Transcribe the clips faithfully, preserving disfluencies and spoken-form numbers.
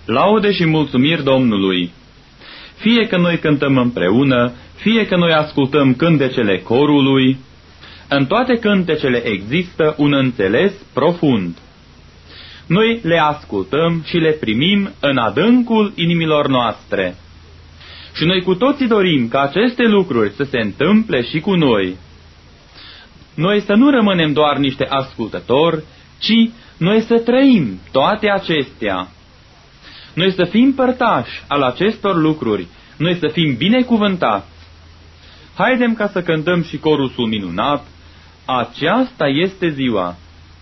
Laude și mulțumiri Domnului! Fie că noi cântăm împreună, fie că noi ascultăm cântecele corului, în toate cântecele există un înțeles profund. Noi le ascultăm și le primim în adâncul inimilor noastre. Și noi cu toții dorim ca aceste lucruri să se întâmple și cu noi. Noi să nu rămânem doar niște ascultători, ci noi să trăim toate acestea. Noi să fim părtași al acestor lucruri, noi să fim binecuvântați. Haidem ca să cântăm și corusul minunat, aceasta este ziua.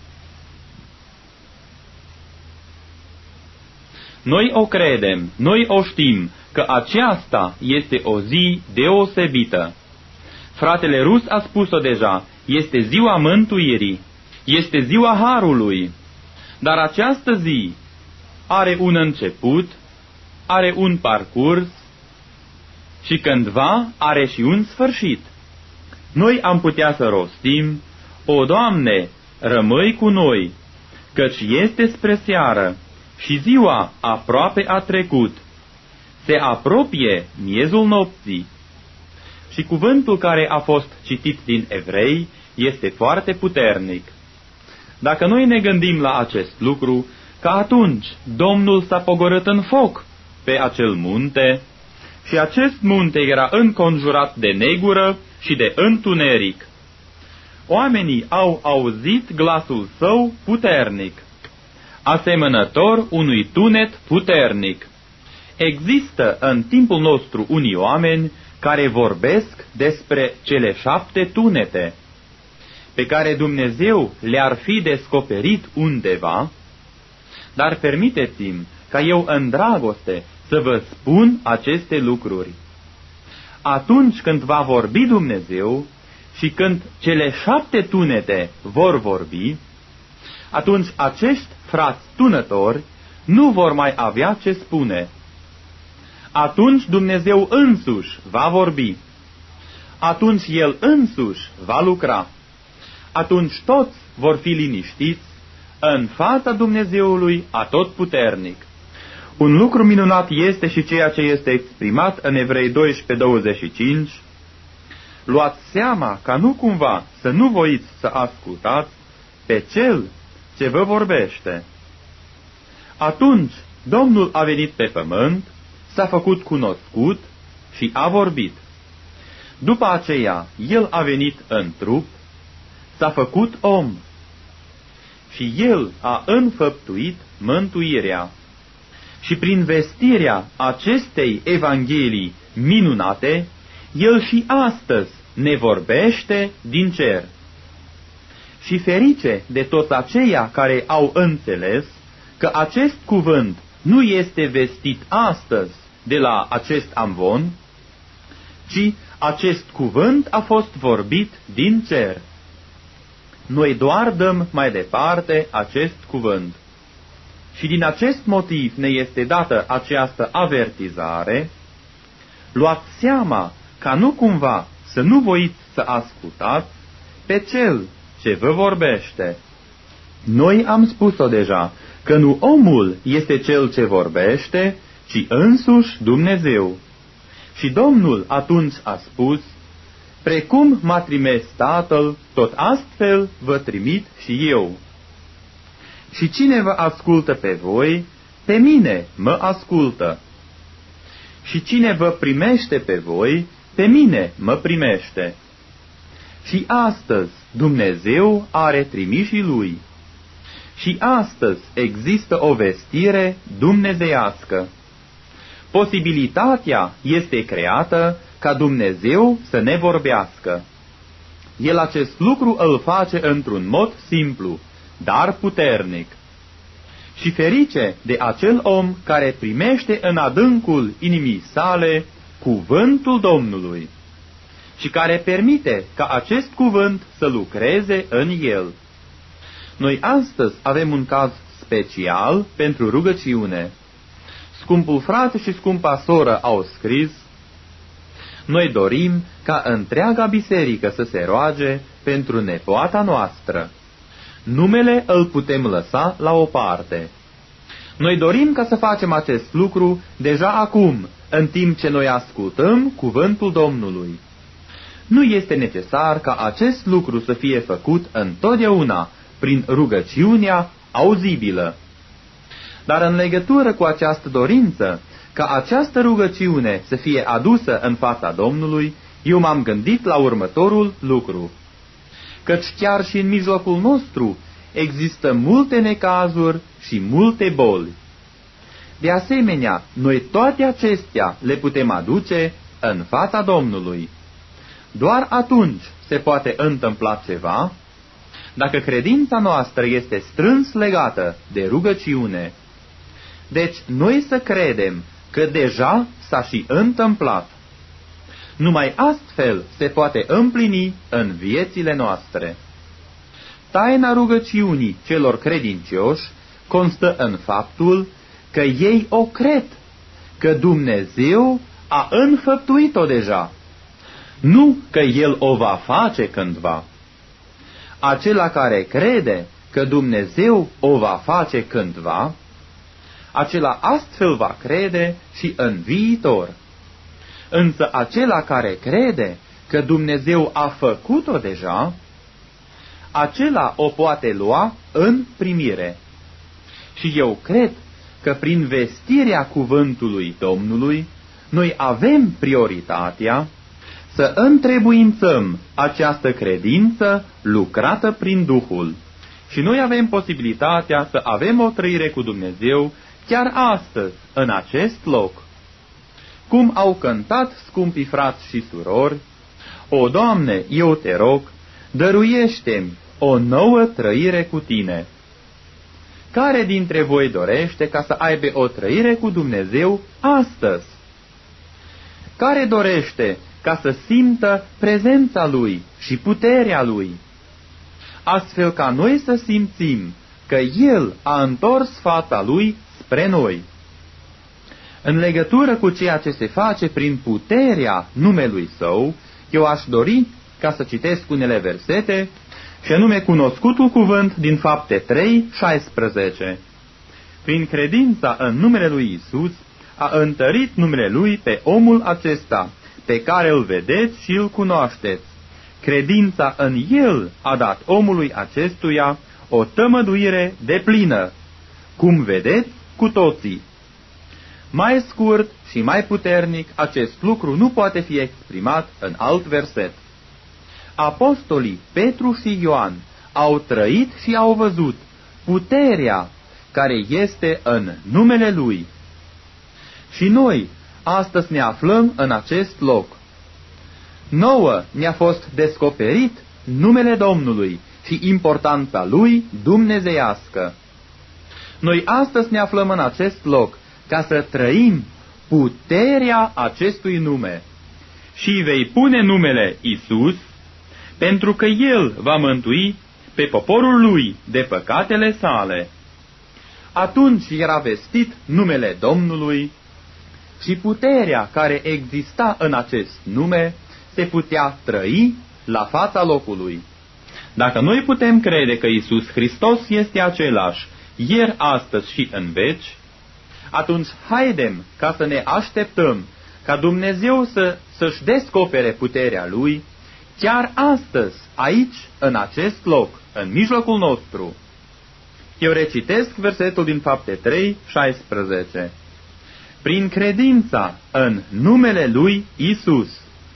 Noi o credem, noi o știm, că aceasta este o zi deosebită. Fratele Rus a spus-o deja, este ziua mântuirii, este ziua harului, dar această zi are un început, are un parcurs și cândva are și un sfârșit. Noi am putea să rostim, o, Doamne, rămâi cu noi, căci este spre seară și ziua aproape a trecut. Se apropie miezul nopții. Și cuvântul care a fost citit din Evrei este foarte puternic. Dacă noi ne gândim la acest lucru, că atunci Domnul s-a pogorât în foc pe acel munte și acest munte era înconjurat de negură și de întuneric. Oamenii au auzit glasul său puternic, asemănător unui tunet puternic. Există în timpul nostru unii oameni care vorbesc despre cele șapte tunete, pe care Dumnezeu le-ar fi descoperit undeva, dar permiteți-mi ca eu în dragoste să vă spun aceste lucruri. Atunci când va vorbi Dumnezeu și când cele șapte tunete vor vorbi, atunci acești frați tunători nu vor mai avea ce spune. Atunci Dumnezeu însuși va vorbi. Atunci El însuși va lucra. Atunci toți vor fi liniștiți în fața Dumnezeului Atotputernic. Un lucru minunat este și ceea ce este exprimat în Evrei doisprezece douăzeci și cinci. Luați seama ca nu cumva să nu voiți să ascultați pe Cel ce vă vorbește. Atunci Domnul a venit pe pământ, s-a făcut cunoscut și a vorbit. După aceea, El a venit în trup, s-a făcut om și El a înfăptuit mântuirea. Și prin vestirea acestei evanghelii minunate, El și astăzi ne vorbește din cer. Și ferice de toți aceia care au înțeles că acest cuvânt nu este vestit astăzi de la acest amvon, ci acest cuvânt a fost vorbit din cer. Noi doar dăm mai departe acest cuvânt. Și din acest motiv ne este dată această avertizare: luați seama ca nu cumva să nu voiți să ascultați pe Cel ce vă vorbește. Noi am spus-o deja, că nu omul este cel ce vorbește, ci însuși Dumnezeu. Și Domnul atunci a spus: precum m-a trimis Tatăl, tot astfel vă trimit și eu. Și cine vă ascultă pe voi, pe mine mă ascultă. Și cine vă primește pe voi, pe mine mă primește. Și astăzi Dumnezeu are trimișii Lui. Și astăzi există o vestire dumnezeiască. Posibilitatea este creată ca Dumnezeu să ne vorbească. El acest lucru îl face într-un mod simplu, dar puternic. Și ferice de acel om care primește în adâncul inimii sale cuvântul Domnului și care permite ca acest cuvânt să lucreze în el. Noi astăzi avem un caz special pentru rugăciune. Scumpul frate și scumpa soră au scris: noi dorim ca întreaga biserică să se roage pentru nepoata noastră. Numele îl putem lăsa la o parte. Noi dorim ca să facem acest lucru deja acum, în timp ce noi ascultăm cuvântul Domnului. Nu este necesar ca acest lucru să fie făcut întotdeauna prin rugăciunea auzibilă. Dar în legătură cu această dorință, ca această rugăciune să fie adusă în fața Domnului, eu m-am gândit la următorul lucru. Căci chiar și în mijlocul nostru există multe necazuri și multe boli. De asemenea, noi toate acestea le putem aduce în fața Domnului. Doar atunci se poate întâmpla ceva, dacă credința noastră este strâns legată de rugăciune. Deci noi să credem că deja s-a și întâmplat. Numai astfel se poate împlini în viețile noastre. Taina rugăciunii celor credincioși constă în faptul că ei o cred, că Dumnezeu a înfăptuit-o deja, nu că El o va face cândva. Acela care crede că Dumnezeu o va face cândva, acela astfel va crede și în viitor. Însă acela care crede că Dumnezeu a făcut-o deja, acela o poate lua în primire. Și eu cred că prin vestirea cuvântului Domnului, noi avem prioritatea să întrebuințăm această credință lucrată prin Duhul. Și noi avem posibilitatea să avem o trăire cu Dumnezeu chiar astăzi, în acest loc. Cum au cântat scumpii frați și surori, O, Doamne, eu te rog, dăruiește-mi o nouă trăire cu Tine. Care dintre voi dorește ca să aibă o trăire cu Dumnezeu astăzi? Care dorește ca să simtă prezența Lui și puterea Lui, astfel ca noi să simțim că El a întors fața Lui spre noi? În legătură cu ceea ce se face prin puterea numelui Său, eu aș dori ca să citesc unele versete, și anume cunoscutul cuvânt din Fapte trei, șaisprezece. Prin credința în numele lui Isus, a întărit numele Lui pe omul acesta, pe care îl vedeți și îl cunoașteți. Credința în El a dat omului acestuia o tămăduire deplină, cum vedeți cu toții. Mai scurt și mai puternic, acest lucru nu poate fi exprimat în alt verset. Apostolii Petru și Ioan au trăit și au văzut puterea care este în numele Lui. Și noi astăzi ne aflăm în acest loc. Nouă ne-a fost descoperit numele Domnului și importanța Lui dumnezeiască. Noi astăzi ne aflăm în acest loc ca să trăim puterea acestui nume. Și vei pune numele Isus, pentru că El va mântui pe poporul Lui de păcatele sale. Atunci era vestit numele Domnului și puterea care exista în acest nume se putea trăi la fața locului. Dacă noi putem crede că Iisus Hristos este același ieri, astăzi și în veci, atunci haidem ca să ne așteptăm ca Dumnezeu să, să-și descopere puterea Lui chiar astăzi, aici, în acest loc, în mijlocul nostru. Eu recitesc versetul din Fapte trei, șaisprezece. Prin credința în numele Lui Isus,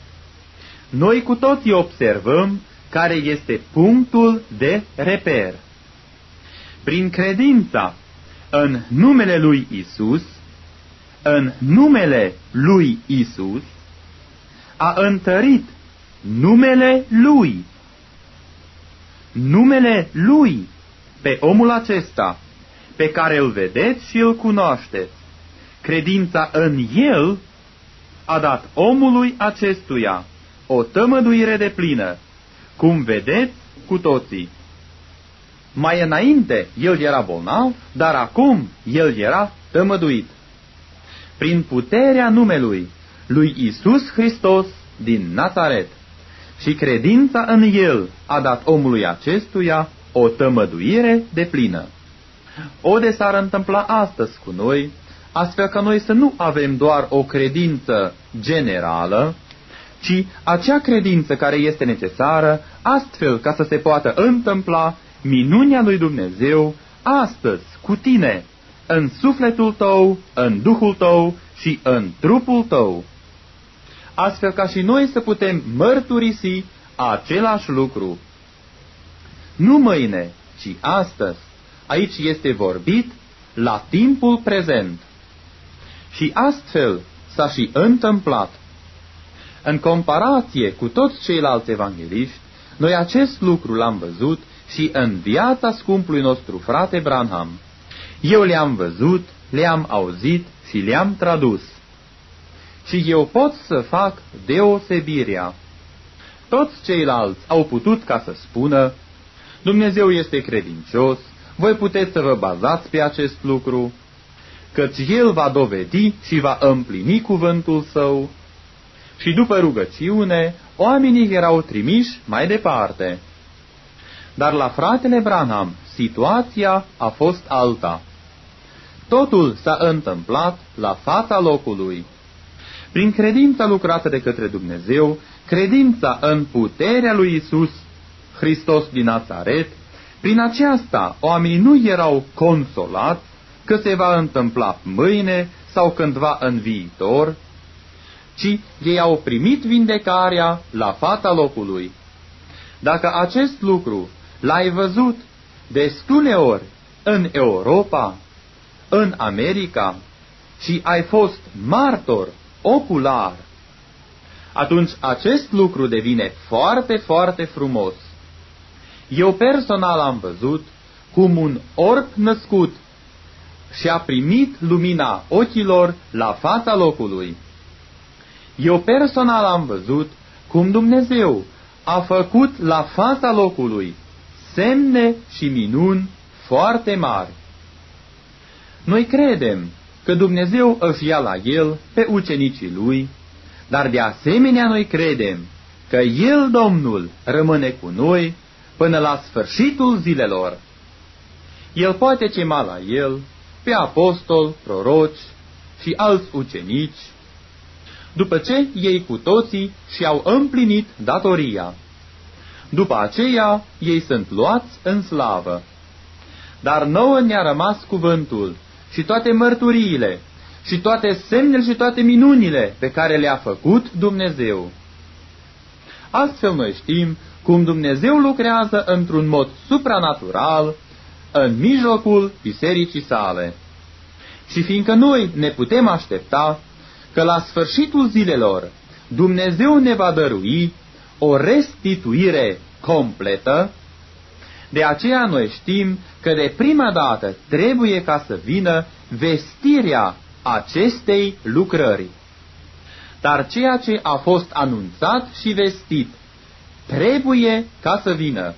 noi cu toții observăm care este punctul de reper. Prin credința în numele Lui Isus, în numele Lui Isus, a întărit numele Lui. Numele Lui pe omul acesta, pe care îl vedeți și îl cunoașteți. Credința în El a dat omului acestuia o tămăduire deplină, cum vedeți cu toții. Mai înainte el era bolnav, dar acum el era tămăduit. Prin puterea numelui lui Isus Hristos din Nazaret și credința în El a dat omului acestuia o tămăduire deplină. O de s-ar întâmpla astăzi cu noi, astfel că noi să nu avem doar o credință generală, ci acea credință care este necesară, astfel ca să se poată întâmpla minunea lui Dumnezeu astăzi cu tine, în sufletul tău, în duhul tău și în trupul tău. Astfel ca și noi să putem mărturisi același lucru. Nu mâine, ci astăzi. Aici este vorbit la timpul prezent. Și astfel s-a și întâmplat. În comparație cu toți ceilalți evangeliști, noi acest lucru l-am văzut și în viața scumpului nostru frate Branham. Eu le-am văzut, le-am auzit și le-am tradus. Și eu pot să fac deosebirea. Toți ceilalți au putut ca să spună: Dumnezeu este credincios, voi puteți să vă bazați pe acest lucru, căci El va dovedi și va împlini cuvântul Său. Și după rugăciune, oamenii erau trimiși mai departe. Dar la fratele Branham, situația a fost alta. Totul s-a întâmplat la fața locului. Prin credința lucrată de către Dumnezeu, credința în puterea lui Isus Hristos din Nazaret, prin aceasta oamenii nu erau consolați că se va întâmpla mâine sau cândva în viitor, ci ei au primit vindecarea la fața locului. Dacă acest lucru l-ai văzut destule ori în Europa, în America și ai fost martor ocular, atunci acest lucru devine foarte, foarte frumos. Eu personal am văzut cum un orb născut și-a primit lumina ochilor la fața locului. Eu personal am văzut cum Dumnezeu a făcut la fața locului semne și minuni foarte mari. Noi credem că Dumnezeu își ia la El pe ucenicii Lui, dar de asemenea noi credem că El, Domnul, rămâne cu noi până la sfârșitul zilelor. El poate chema la El pe apostoli, proroci și alți ucenici, după ce ei cu toții și-au împlinit datoria. După aceea, ei sunt luați în slavă. Dar nouă ne-a rămas cuvântul și toate mărturiile și toate semnele și toate minunile pe care le-a făcut Dumnezeu. Astfel noi știm cum Dumnezeu lucrează într-un mod supranatural în mijlocul bisericii sale. Și fiindcă noi ne putem aștepta că la sfârșitul zilelor Dumnezeu ne va dărui o restituire completă, de aceea noi știm că de prima dată trebuie ca să vină vestirea acestei lucrări. Dar ceea ce a fost anunțat și vestit trebuie ca să vină.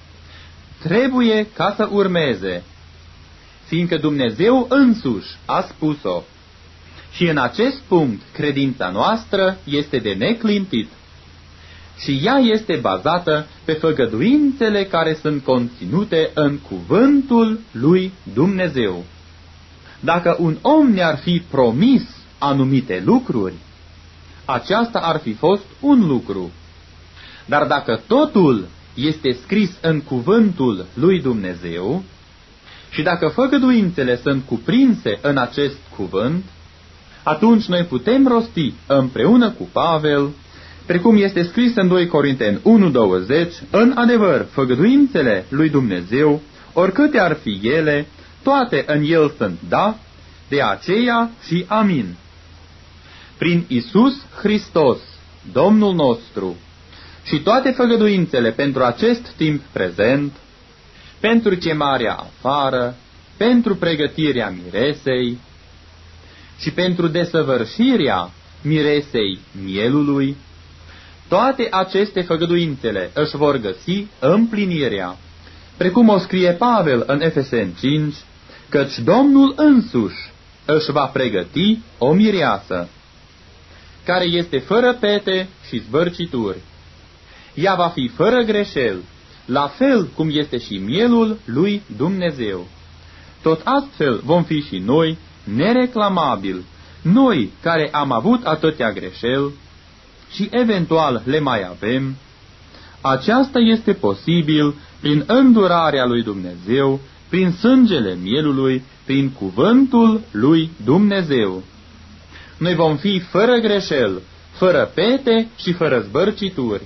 Trebuie ca să urmeze, fiindcă Dumnezeu însuși a spus-o. Și în acest punct credința noastră este de neclintit. Și ea este bazată pe făgăduințele care sunt conținute în cuvântul lui Dumnezeu. Dacă un om ne-ar fi promis anumite lucruri, aceasta ar fi fost un lucru. Dar dacă totul este scris în cuvântul lui Dumnezeu și dacă făgăduințele sunt cuprinse în acest cuvânt, atunci noi putem rosti împreună cu Pavel, precum este scris în doi Corinteni unu douăzeci, în adevăr, făgăduințele lui Dumnezeu, oricâte ar fi ele, toate în el sunt da, de aceea și amin. Prin Isus Hristos, Domnul nostru, și toate făgăduințele pentru acest timp prezent, pentru chemarea afară, pentru pregătirea miresei și pentru desăvârșirea miresei mielului, toate aceste făgăduințele își vor găsi împlinirea, precum o scrie Pavel în Efeseni cinci, căci Domnul însuși își va pregăti o mireasă, care este fără pete și zvârcituri. Ea va fi fără greșel, la fel cum este și mielul lui Dumnezeu. tot astfel vom fi și noi nereclamabil, noi care am avut atâtea greșeli și eventual le mai avem. Aceasta este posibil prin îndurarea lui Dumnezeu, prin sângele mielului, prin cuvântul lui Dumnezeu. Noi vom fi fără greșel, fără pete și fără zbărcituri.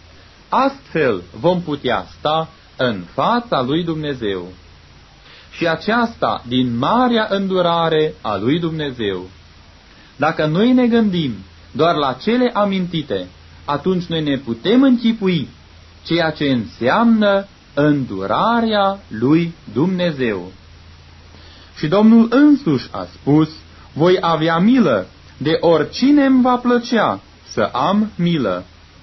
Astfel vom putea sta în fața lui Dumnezeu. Și aceasta din marea îndurare a lui Dumnezeu. Dacă noi ne gândim doar la cele amintite, atunci noi ne putem închipui ceea ce înseamnă îndurarea lui Dumnezeu. Și Domnul însuși a spus, voi avea milă de oricine îmi va plăcea să am milă.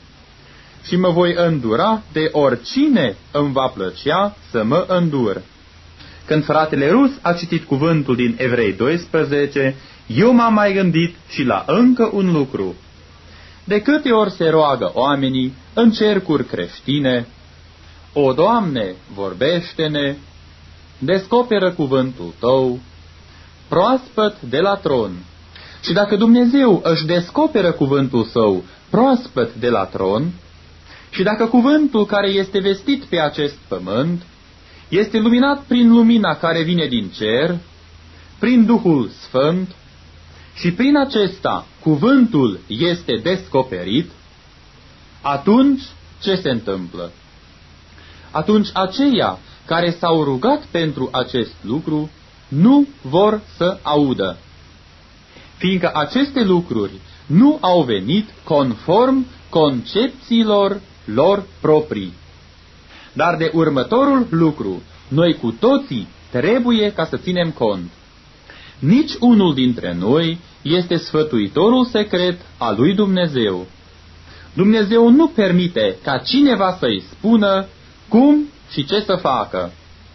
Și mă voi îndura de oricine îmi va plăcea să mă îndur. Când fratele Rus a citit cuvântul din Evrei doisprezece, eu m-am mai gândit și la încă un lucru. De câte ori se roagă oamenii în cercuri creștine, o, Doamne, vorbește-ne, descoperă cuvântul Tău, proaspăt de la tron. Și dacă Dumnezeu își descoperă cuvântul Său proaspăt de la tron, și dacă cuvântul care este vestit pe acest pământ este luminat prin lumina care vine din cer, prin Duhul Sfânt, și prin acesta cuvântul este descoperit, atunci ce se întâmplă? Atunci aceia care s-au rugat pentru acest lucru nu vor să audă, fiindcă aceste lucruri nu au venit conform concepțiilor lor proprii. Dar de următorul lucru, noi cu toții trebuie ca să ținem cont. Nici unul dintre noi este sfătuitorul secret al lui Dumnezeu. Dumnezeu nu permite ca cineva să-i spună cum și ce să facă.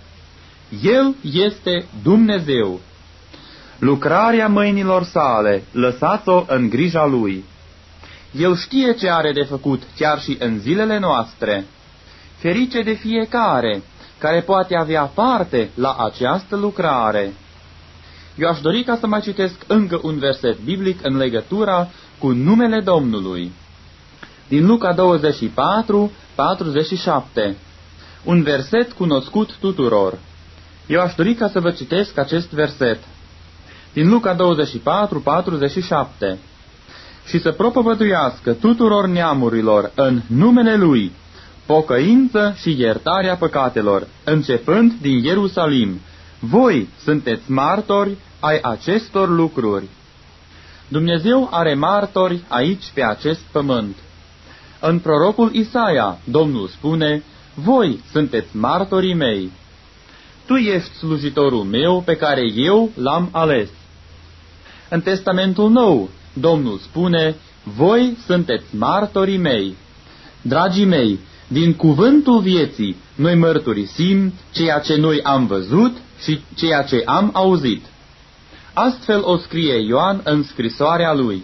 El este Dumnezeu. Lucrarea mâinilor sale, lăsați-o în grija Lui. El știe ce are de făcut chiar și în zilele noastre. Ferice de fiecare care poate avea parte la această lucrare. Eu aș dori ca să mai citesc încă un verset biblic în legătura cu numele Domnului. Din Luca douăzeci și patru, patruzeci și șapte. Un verset cunoscut tuturor. Eu aș dori ca să vă citesc acest verset. Din Luca douăzeci și patru, patruzeci și șapte. Și să propovăduiască tuturor neamurilor în numele Lui pocăință și iertarea păcatelor, începând din Ierusalim. Voi sunteți martori ai acestor lucruri. Dumnezeu are martori aici pe acest pământ. În prorocul Isaia, Domnul spune, voi sunteți martorii mei. Tu ești slujitorul meu pe care eu l-am ales. În Testamentul Nou, Domnul spune, voi sunteți martorii mei. Dragii mei, din cuvântul vieții, noi mărturisim ceea ce noi am văzut și ceea ce am auzit. Astfel o scrie Ioan în scrisoarea lui.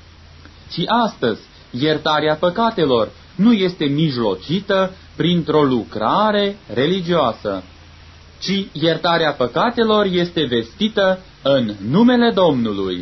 Și astăzi, iertarea păcatelor nu este mijlocită printr-o lucrare religioasă, ci iertarea păcatelor este vestită în numele Domnului.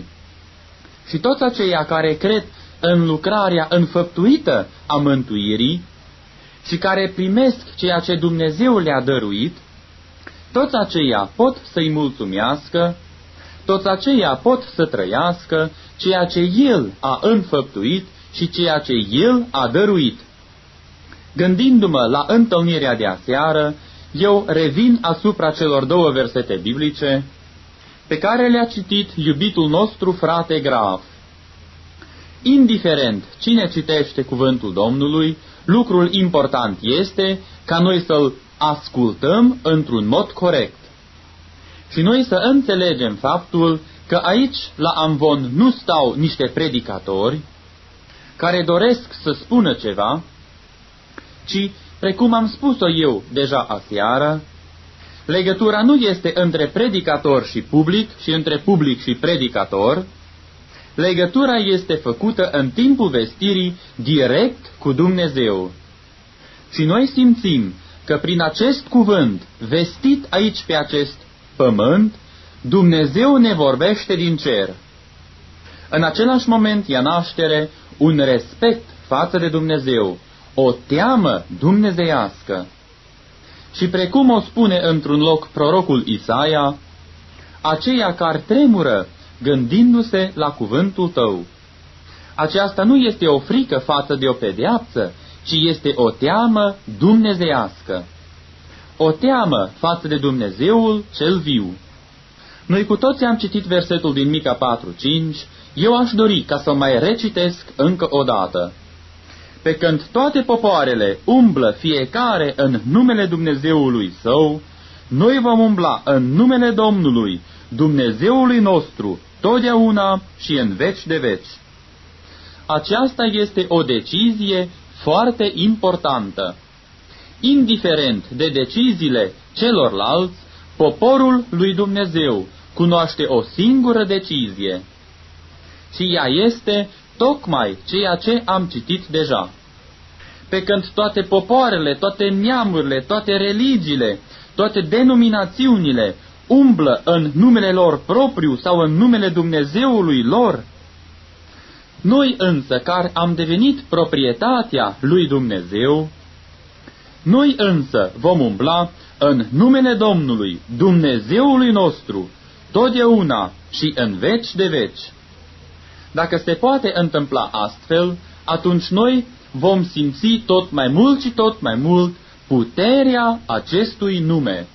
Și toți aceia care cred în lucrarea înfăptuită a mântuirii și care primesc ceea ce Dumnezeu le-a dăruit, toți aceia pot să-i mulțumească, toți aceia pot să trăiască ceea ce El a înfăptuit și ceea ce El a dăruit. Gândindu-mă la întâlnirea de aseară, eu revin asupra celor două versete biblice pe care le-a citit iubitul nostru frate Graf. Indiferent cine citește cuvântul Domnului, lucrul important este ca noi să-l ascultăm într-un mod corect. Și noi să înțelegem faptul că aici, la Amvon, nu stau niște predicatori care doresc să spună ceva, ci, precum am spus-o eu deja aseară, legătura nu este între predicator și public și între public și predicator, legătura este făcută în timpul vestirii direct cu Dumnezeu. Și noi simțim că prin acest cuvânt vestit aici pe acest pământ, Dumnezeu ne vorbește din cer. În același moment ia naștere un respect față de Dumnezeu, o teamă dumnezeiască. Și precum o spune într-un loc prorocul Isaia, aceia care tremură gândindu-se la cuvântul tău. Aceasta nu este o frică față de o pedeapsă, ci este o teamă dumnezeiască. O teamă față de Dumnezeul cel viu. Noi cu toți am citit versetul din Mica patru cinci, eu aș dori ca să mai recitesc încă o dată. Pe când toate popoarele umblă fiecare în numele Dumnezeului său, noi vom umbla în numele Domnului, Dumnezeului nostru, totdeauna și în veci de veci. Aceasta este o decizie foarte importantă. Indiferent de deciziile celorlalți, poporul lui Dumnezeu cunoaște o singură decizie. Și ea este tocmai ceea ce am citit deja. Pe când toate popoarele, toate neamurile, toate religiile, toate denominațiunile umblă în numele lor propriu sau în numele Dumnezeului lor, noi însă, care am devenit proprietatea lui Dumnezeu, noi însă vom umbla în numele Domnului, Dumnezeului nostru, totdeauna și în veci de veci. Dacă se poate întâmpla astfel, atunci noi vom simți tot mai mult și tot mai mult puterea acestui nume.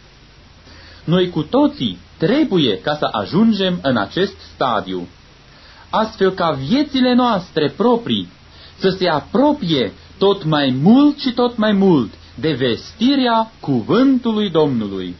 Noi cu toții trebuie ca să ajungem în acest stadiu, astfel ca viețile noastre proprii să se apropie tot mai mult și tot mai mult de vestirea cuvântului Domnului.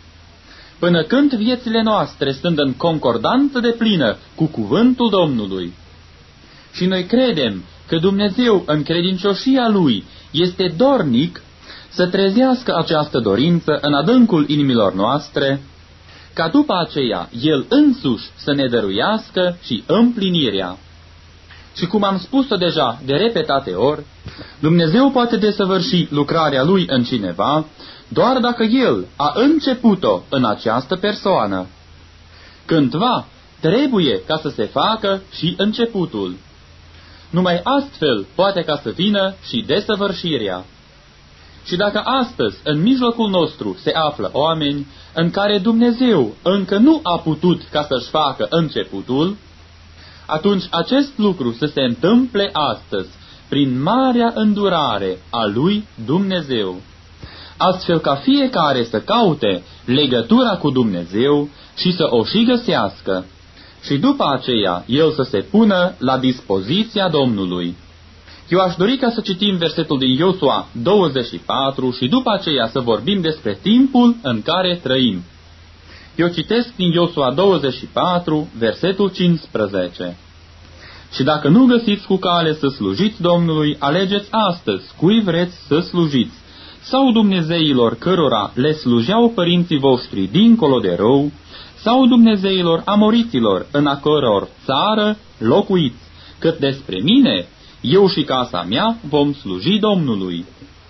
Până când viețile noastre sunt în concordanță deplină cu cuvântul Domnului. Și noi credem că Dumnezeu, în credincioșia Lui, este dornic să trezească această dorință în adâncul inimilor noastre, ca după aceea El însuși să ne dăruiască și împlinirea. Și cum am spus-o deja de repetate ori, Dumnezeu poate desăvârși lucrarea Lui în cineva doar dacă El a început-o în această persoană. Cândva trebuie ca să se facă și începutul. Numai astfel poate ca să vină și desăvârșirea. Și dacă astăzi în mijlocul nostru se află oameni în care Dumnezeu încă nu a putut ca să-și facă începutul, atunci acest lucru să se întâmple astăzi prin marea îndurare a lui Dumnezeu, astfel ca fiecare să caute legătura cu Dumnezeu și să o și găsească, și după aceea el să se pună la dispoziția Domnului. Eu aș dori ca să citim versetul din Iosua douăzeci și patru și după aceea să vorbim despre timpul în care trăim. Eu citesc din Iosua douăzeci și patru, versetul cincisprezece. Și dacă nu găsiți cu cale să slujiți Domnului, alegeți astăzi cui vreți să slujiți, sau dumnezeilor cărora le slujeau părinții voștri dincolo de râu, sau dumnezeilor amoriților în a căror țară locuiți, cât despre mine, eu și casa mea vom sluji Domnului.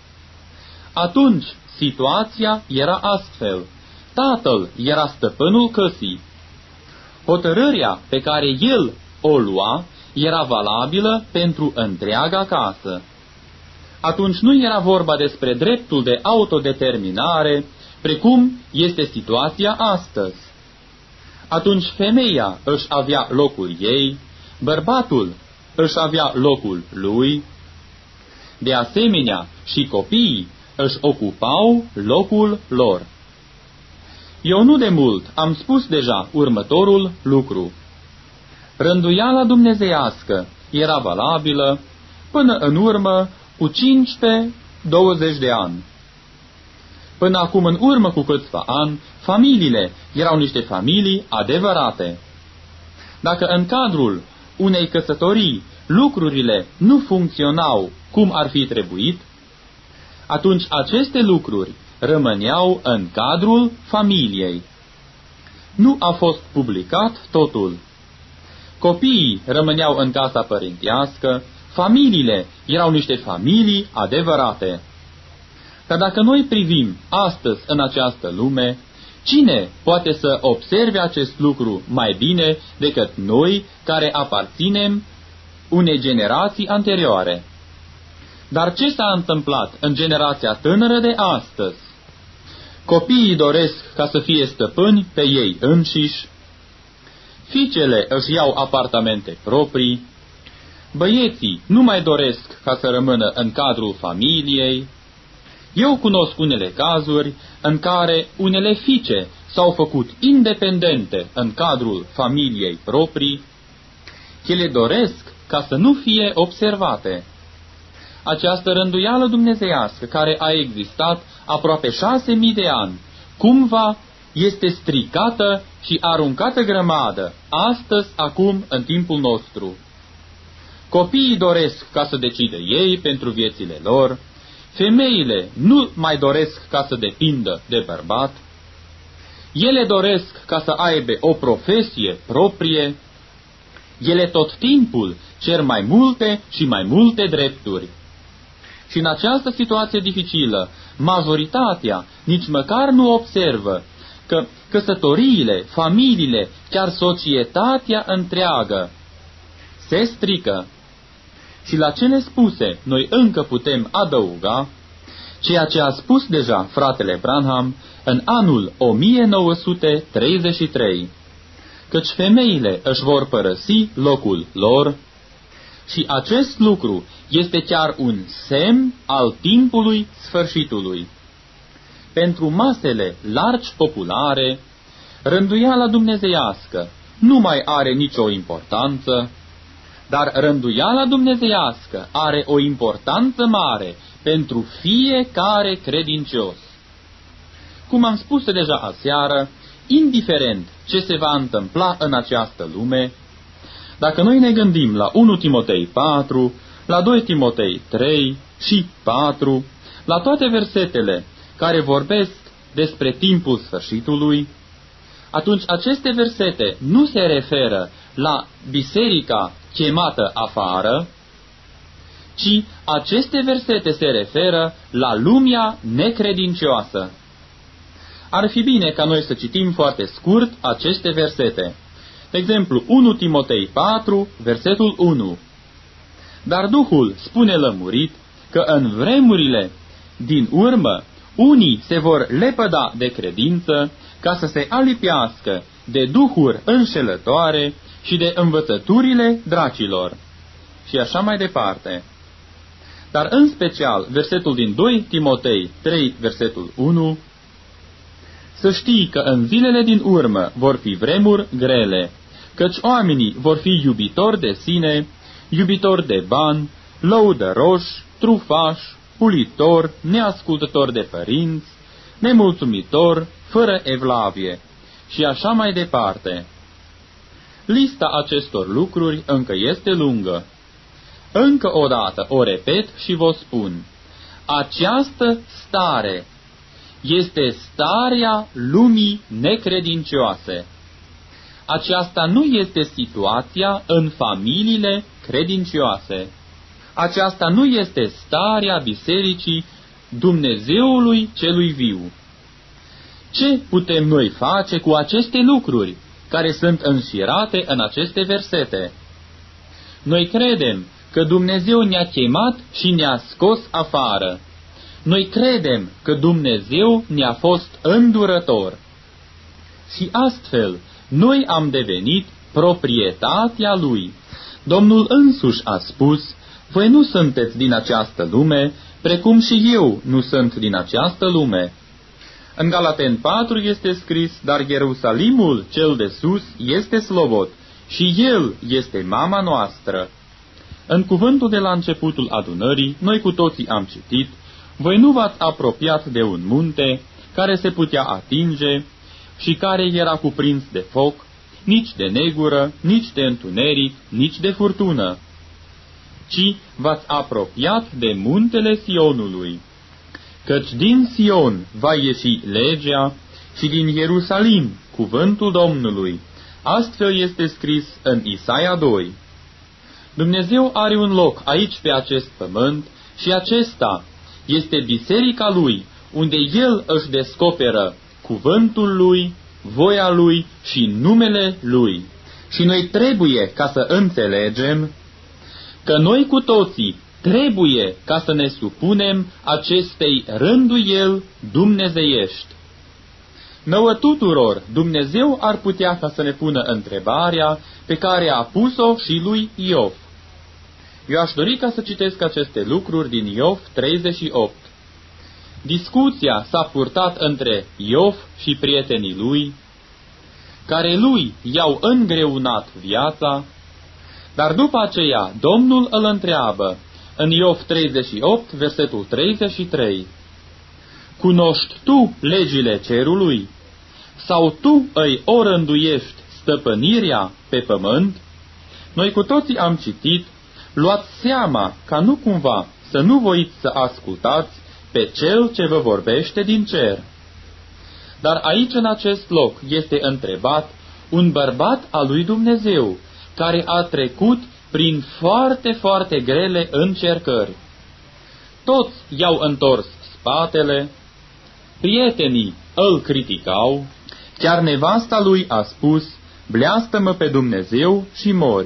Atunci situația era astfel. Tatăl era stăpânul căsii. Hotărârea pe care el o lua era valabilă pentru întreaga casă. Atunci nu era vorba despre dreptul de autodeterminare, precum este situația astăzi. Atunci femeia își avea locul ei, bărbatul își avea locul lui, de asemenea și copiii își ocupau locul lor. Eu nu de mult am spus deja următorul lucru. Rânduiala dumnezeiască era valabilă până în urmă cu cincisprezece douăzeci de ani. Până acum, în urmă cu câțiva ani, familiile erau niște familii adevărate. Dacă în cadrul unei căsătorii lucrurile nu funcționau cum ar fi trebuit, atunci aceste lucruri rămâneau în cadrul familiei. Nu a fost publicat totul. Copiii rămâneau în casa părintească, familiile erau niște familii adevărate. Dar dacă noi privim astăzi în această lume, Cine poate să observe acest lucru mai bine decât noi care aparținem unei generații anterioare? Dar ce s-a întâmplat în generația tânără de astăzi? Copiii doresc ca să fie stăpâni pe ei înșiși, fiicele își iau apartamente proprii, băieții nu mai doresc ca să rămână în cadrul familiei. Eu cunosc unele cazuri în care unele fiice s-au făcut independente în cadrul familiei proprii. Ele doresc ca să nu fie observate. Această rânduială dumnezeiască care a existat aproape șase mii de ani, cumva este stricată și aruncată grămadă, astăzi, acum, în timpul nostru. Copiii doresc ca să decide ei pentru viețile lor, femeile nu mai doresc ca să depindă de bărbat, ele doresc ca să aibă o profesie proprie, ele tot timpul cer mai multe și mai multe drepturi. Și în această situație dificilă, majoritatea nici măcar nu observă că căsătoriile, familiile, chiar societatea întreagă se strică. Și la cele spuse, noi încă putem adăuga ceea ce a spus deja fratele Branham în anul o mie nouă sute treizeci și trei, căci femeile își vor părăsi locul lor și acest lucru este chiar un semn al timpului sfârșitului. Pentru masele largi populare, rânduiala dumnezeiască nu mai are nicio importanță, dar rânduiala dumnezeiască are o importanță mare pentru fiecare credincios. Cum am spus deja aseară, indiferent ce se va întâmpla în această lume, dacă noi ne gândim la unu Timotei patru, la doi Timotei trei și patru, la toate versetele care vorbesc despre timpul sfârșitului, atunci aceste versete nu se referă la biserica chemată afară, ci aceste versete se referă la lumea necredincioasă. Ar fi bine ca noi să citim foarte scurt aceste versete. De exemplu, unu Timotei patru, versetul unu. Dar Duhul spune lămurit că în vremurile din urmă unii se vor lepăda de credință ca să se alipiască de duhuri înșelătoare și de învățăturile dracilor. Și așa mai departe. Dar în special versetul din doi Timotei trei, versetul unu, să știi că în zilele din urmă vor fi vremuri grele, căci oamenii vor fi iubitori de sine, iubitori de bani, lăudăroși, trufași, pulitori, neascultători de părinți, nemulțumitori, fără evlavie și așa mai departe. Lista acestor lucruri încă este lungă. Încă o dată o repet și vă spun. Această stare este starea lumii necredincioase. Aceasta nu este situația în familiile credincioase. Aceasta nu este starea bisericii Dumnezeului celui viu. Ce putem noi face cu aceste lucruri care sunt înșirate în aceste versete? Noi credem că Dumnezeu ne-a chemat și ne-a scos afară. Noi credem că Dumnezeu ne-a fost îndurător. Și astfel, noi am devenit proprietatea Lui. Domnul însuși a spus, voi nu sunteți din această lume, precum și eu nu sunt din această lume. În Galaten patru este scris, dar Ierusalimul cel de sus este slobod și El este mama noastră. În cuvântul de la începutul adunării, noi cu toții am citit, voi nu v-ați apropiat de un munte care se putea atinge și care era cuprins de foc, nici de negură, nici de întuneric, nici de furtună, ci v-ați apropiat de muntele Sionului, căci din Sion va ieși legea și din Ierusalim cuvântul Domnului. Astfel este scris în Isaia doi. Dumnezeu are un loc aici pe acest pământ și acesta este biserica Lui, unde El își descoperă cuvântul Lui, voia Lui și numele Lui. Și noi trebuie ca să înțelegem că noi cu toții trebuie ca să ne supunem acestei rânduieli dumnezeiești. Nouă tuturor, Dumnezeu ar putea ca să ne pună întrebarea pe care a pus-o și lui Iov. Eu aș dori ca să citesc aceste lucruri din Iov treizeci și opt. Discuția s-a purtat între Iov și prietenii lui, care lui i-au îngreunat viața, dar după aceea Domnul îl întreabă în Iov treizeci și opt, versetul treizeci și trei. Cunoști tu legile cerului? Sau tu îi o rânduiești stăpânirea pe pământ? Noi cu toții am citit, luați seama ca nu cumva să nu voiți să ascultați pe Cel ce vă vorbește din cer. Dar aici, în acest loc, este întrebat un bărbat al lui Dumnezeu, care a trecut prin foarte, foarte grele încercări. Toți i-au întors spatele, prietenii îl criticau, chiar nevasta lui a spus, bleastă-mă pe Dumnezeu și mori.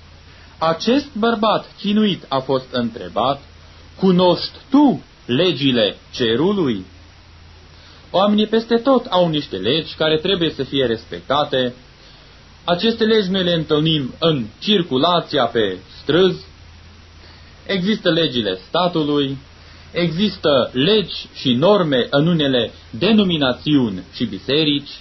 Acest bărbat chinuit a fost întrebat, cunoști tu legile cerului? Oamenii peste tot au niște legi care trebuie să fie respectate. Aceste legi noi le întâlnim în circulația pe străzi. Există legile statului, există legi și norme în unele denominațiuni și biserici.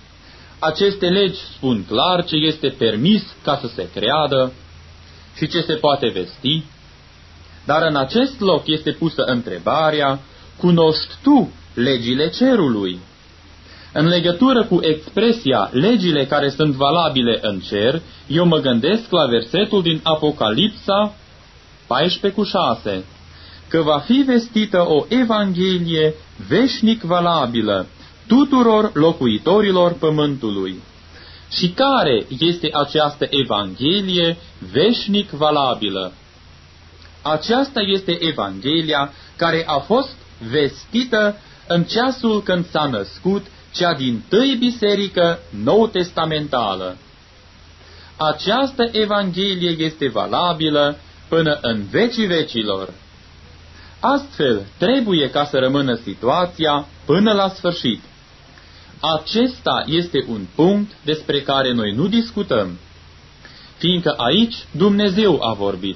Aceste legi spun clar ce este permis ca să se creadă și ce se poate vesti. Dar în acest loc este pusă întrebarea, cunoști tu legile cerului? În legătură cu expresia legile care sunt valabile în cer, eu mă gândesc la versetul din Apocalipsa paisprezece cu șase, că va fi vestită o evanghelie veșnic valabilă tuturor locuitorilor pământului. Și care este această evanghelie veșnic valabilă? Aceasta este evanghelia care a fost vestită în ceasul când s-a născut cea dintâi biserică nou-testamentală. Această evanghelie este valabilă până în vecii vecilor. Astfel, trebuie ca să rămână situația până la sfârșit. Acesta este un punct despre care noi nu discutăm, fiindcă aici Dumnezeu a vorbit.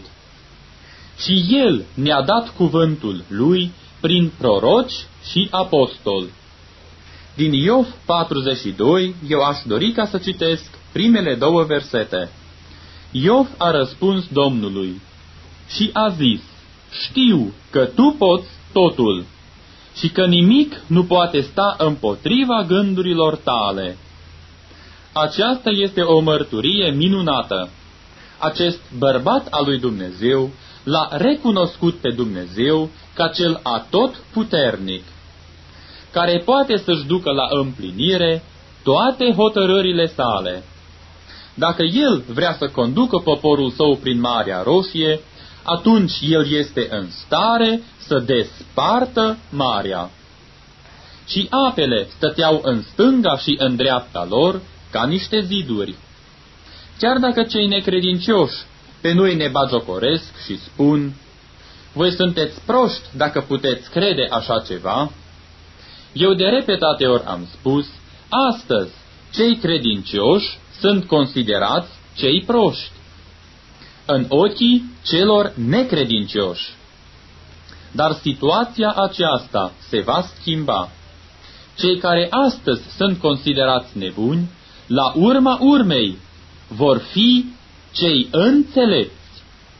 Și El ne-a dat cuvântul Lui prin proroci și apostoli. Din Iov patruzeci și doi, eu aș dori ca să citesc primele două versete. Iov a răspuns Domnului și a zis, știu că Tu poți totul și că nimic nu poate sta împotriva gândurilor Tale. Aceasta este o mărturie minunată. Acest bărbat al lui Dumnezeu l-a recunoscut pe Dumnezeu ca cel atotputernic, care poate să-și ducă la împlinire toate hotărârile sale. Dacă El vrea să conducă poporul său prin Marea Roșie, atunci El este în stare să despartă marea. Și apele stăteau în stânga și în dreapta lor ca niște ziduri. Chiar dacă cei necredincioși pe noi ne bagiocoresc și spun, voi sunteți proști dacă puteți crede așa ceva, eu de repetate ori am spus, astăzi cei credincioși sunt considerați cei proști în ochii celor necredincioși. Dar situația aceasta se va schimba. Cei care astăzi sunt considerați nebuni, la urma urmei, vor fi cei înțelepți.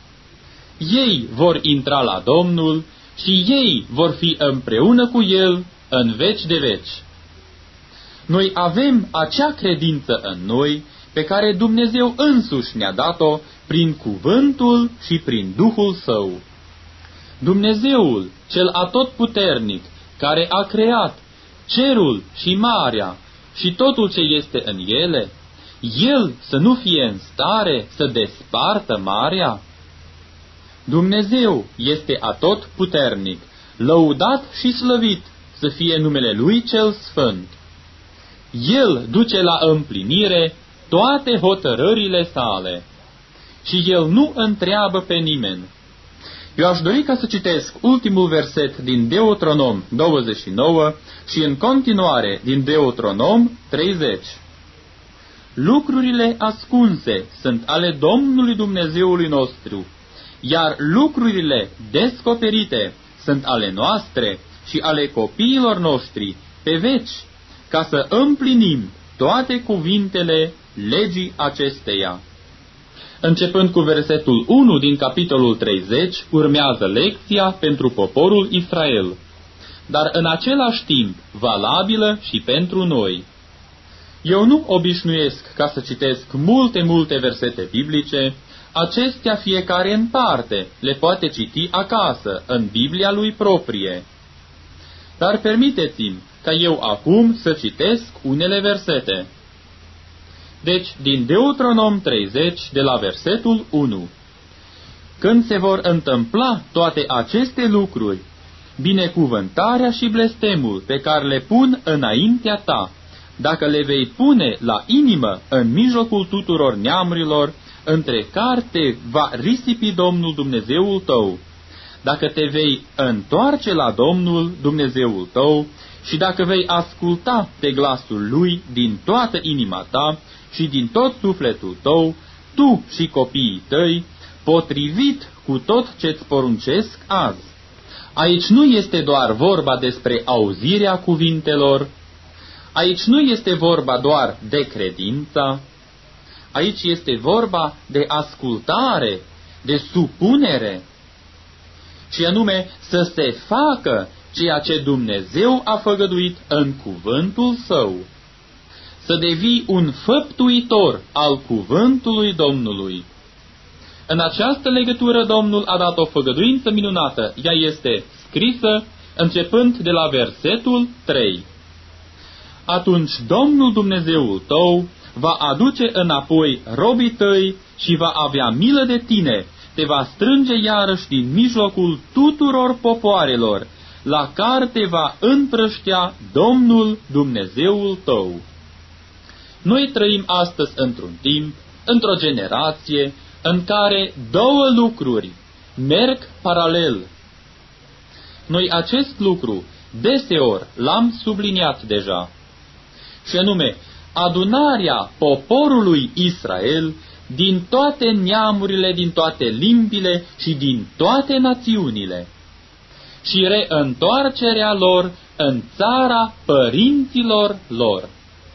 Ei vor intra la Domnul și ei vor fi împreună cu El în veci de veci. Noi avem acea credință în noi pe care Dumnezeu însuși ne-a dat-o prin cuvântul și prin Duhul Său. Dumnezeul, cel atotputernic, care a creat cerul și marea și totul ce este în ele, El să nu fie în stare să despartă marea? Dumnezeu este atotputernic, lăudat și slăvit să fie numele Lui cel Sfânt. El duce la împlinire toate hotărârile sale și El nu întreabă pe nimeni. Eu aș dori ca să citesc ultimul verset din Deuteronom douăzeci și nouă și în continuare din Deuteronom treizeci. Lucrurile ascunse sunt ale Domnului Dumnezeului nostru, iar lucrurile descoperite sunt ale noastre și ale copiilor noștri pe veci, ca să împlinim toate cuvintele legii acesteia. Începând cu versetul unu din capitolul treizeci, urmează lecția pentru poporul Israel, dar în același timp valabilă și pentru noi. Eu nu obișnuiesc ca să citesc multe, multe versete biblice, acestea fiecare în parte le poate citi acasă, în Biblia lui proprie. Dar permiteți-mi ca eu acum să citesc unele versete. Deci, din Deuteronom treizeci, de la versetul unu. Când se vor întâmpla toate aceste lucruri, binecuvântarea și blestemul pe care le pun înaintea ta, dacă le vei pune la inimă în mijlocul tuturor neamurilor, între care te va risipi Domnul Dumnezeul tău, dacă te vei întoarce la Domnul Dumnezeul tău și dacă vei asculta pe glasul Lui din toată inima ta și din tot sufletul tău, tu și copiii tăi, potrivit cu tot ce-ți poruncesc azi. Aici nu este doar vorba despre auzirea cuvintelor, aici nu este vorba doar de credință, aici este vorba de ascultare, de supunere, și anume să se facă ceea ce Dumnezeu a făgăduit în cuvântul Său, să devii un făptuitor al cuvântului Domnului. În această legătură Domnul a dat o făgăduință minunată, ea este scrisă începând de la versetul trei. Atunci Domnul Dumnezeul tău va aduce înapoi robii tăi și va avea milă de tine, te va strânge iarăși din mijlocul tuturor popoarelor, la care te va împrăștea Domnul Dumnezeul tău. Noi trăim astăzi într-un timp, într-o generație, în care două lucruri merg paralel. Noi acest lucru deseori l-am subliniat deja, și anume adunarea poporului Israel din toate neamurile, din toate limbile și din toate națiunile și reîntoarcerea lor în țara părinților lor,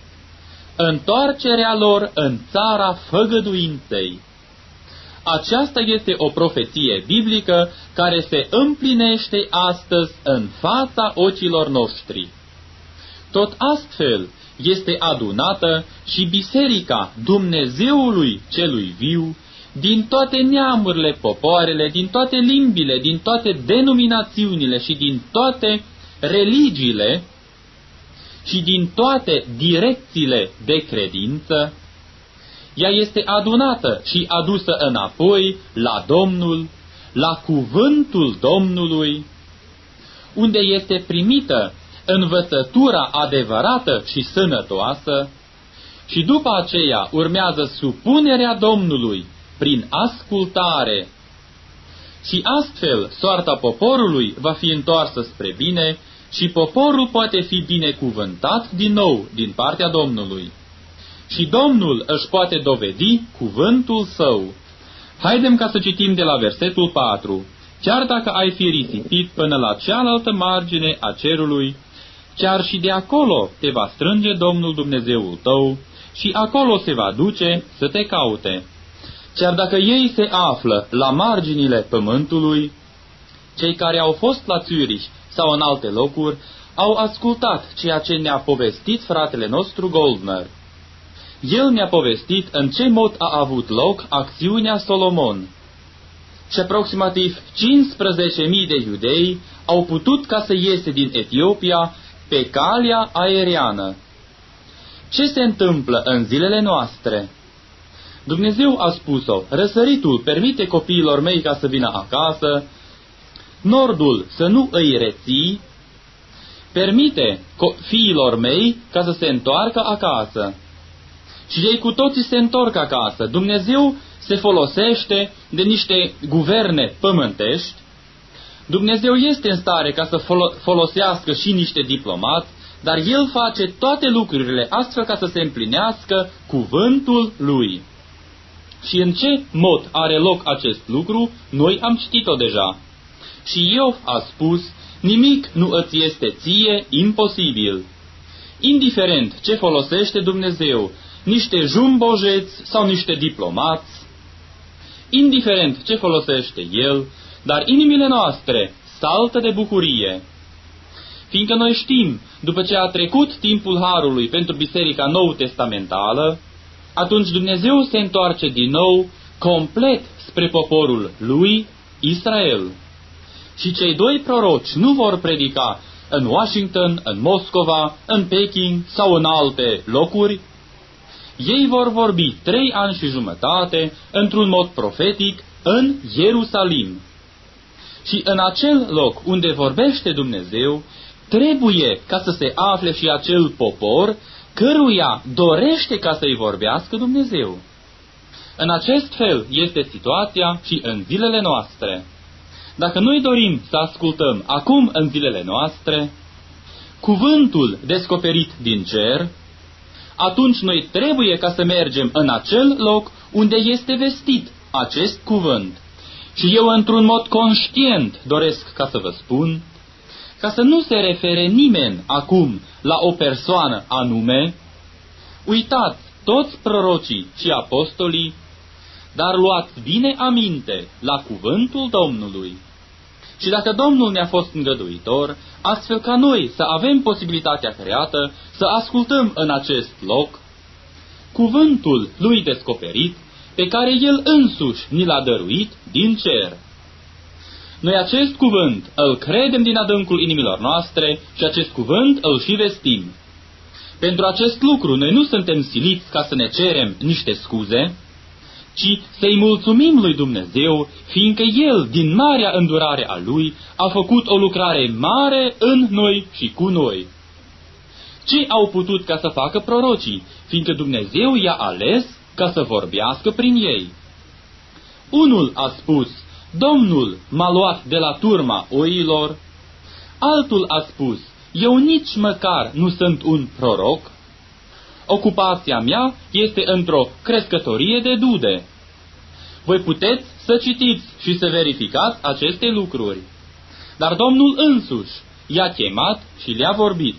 întoarcerea lor în țara făgăduinței. Aceasta este o profeție biblică care se împlinește astăzi în fața ochilor noștri. Tot astfel este adunată și Biserica Dumnezeului celui viu din toate neamurile, popoarele, din toate limbile, din toate denominațiunile și din toate religiile și din toate direcțiile de credință. Ea este adunată și adusă înapoi la Domnul, la cuvântul Domnului, unde este primită învățătura adevărată și sănătoasă, și după aceea urmează supunerea Domnului prin ascultare. Și astfel soarta poporului va fi întoarsă spre bine și poporul poate fi binecuvântat din nou din partea Domnului. Și Domnul își poate dovedi cuvântul Său. Haidem ca să citim de la versetul patru. Chiar dacă ai fi risipit până la cealaltă margine a cerului, chiar și de acolo te va strânge Domnul Dumnezeul tău și acolo se va duce să te caute. Chiar dacă ei se află la marginile pământului, cei care au fost la Zürich sau în alte locuri au ascultat ceea ce ne-a povestit fratele nostru Goldner. El ne-a povestit în ce mod a avut loc acțiunea Solomon. Și aproximativ cincisprezece mii de iudei au putut ca să iese din Etiopia pe calea aeriană. Ce se întâmplă în zilele noastre? Dumnezeu a spus-o, răsăritul permite copiilor mei ca să vină acasă, nordul să nu îi reții, permite fiilor mei ca să se întoarcă acasă. Și ei cu toții se întorc acasă. Dumnezeu se folosește de niște guverne pământești. Dumnezeu este în stare ca să folosească și niște diplomați, dar El face toate lucrurile astfel ca să se împlinească cuvântul Lui. Și în ce mod are loc acest lucru, noi am citit-o deja. Și Iov a spus, nimic nu îți este ție imposibil. Indiferent ce folosește Dumnezeu, niște jumbojeți sau niște diplomați, indiferent ce folosește El, dar inimile noastre saltă de bucurie. Fiindcă noi știm, după ce a trecut timpul Harului pentru Biserica Nou-Testamentală, atunci Dumnezeu se întoarce din nou complet spre poporul lui, Israel. Și cei doi proroci nu vor predica în Washington, în Moscova, în Peking sau în alte locuri. Ei vor vorbi trei ani și jumătate, într-un mod profetic, în Ierusalim. Și în acel loc unde vorbește Dumnezeu, trebuie ca să se afle și acel popor căruia dorește ca să-i vorbească Dumnezeu. În acest fel este situația și în zilele noastre. Dacă noi dorim să ascultăm acum în zilele noastre cuvântul descoperit din cer, atunci noi trebuie ca să mergem în acel loc unde este vestit acest cuvânt. Și eu într-un mod conștient doresc ca să vă spun, ca să nu se refere nimeni acum la o persoană anume, uitați toți prorocii și apostolii, dar luați bine aminte la cuvântul Domnului. Și dacă Domnul ne-a fost îngăduitor, astfel ca noi să avem posibilitatea creată să ascultăm în acest loc cuvântul lui descoperit, pe care El însuși ni l-a dăruit din cer. Noi acest cuvânt îl credem din adâncul inimilor noastre și acest cuvânt îl și vestim. Pentru acest lucru noi nu suntem siliți ca să ne cerem niște scuze, ci să-i mulțumim lui Dumnezeu, fiindcă El, din marea îndurare a Lui, a făcut o lucrare mare în noi și cu noi. Ce au putut ca să facă prorocii, fiindcă Dumnezeu i-a ales ca să vorbească prin ei? Unul a spus, Domnul m-a luat de la turma oilor, altul a spus, eu nici măcar nu sunt un proroc, ocupația mea este într-o crescătorie de dude. Voi puteți să citiți și să verificați aceste lucruri. Dar Domnul însuși i-a chemat și le-a vorbit.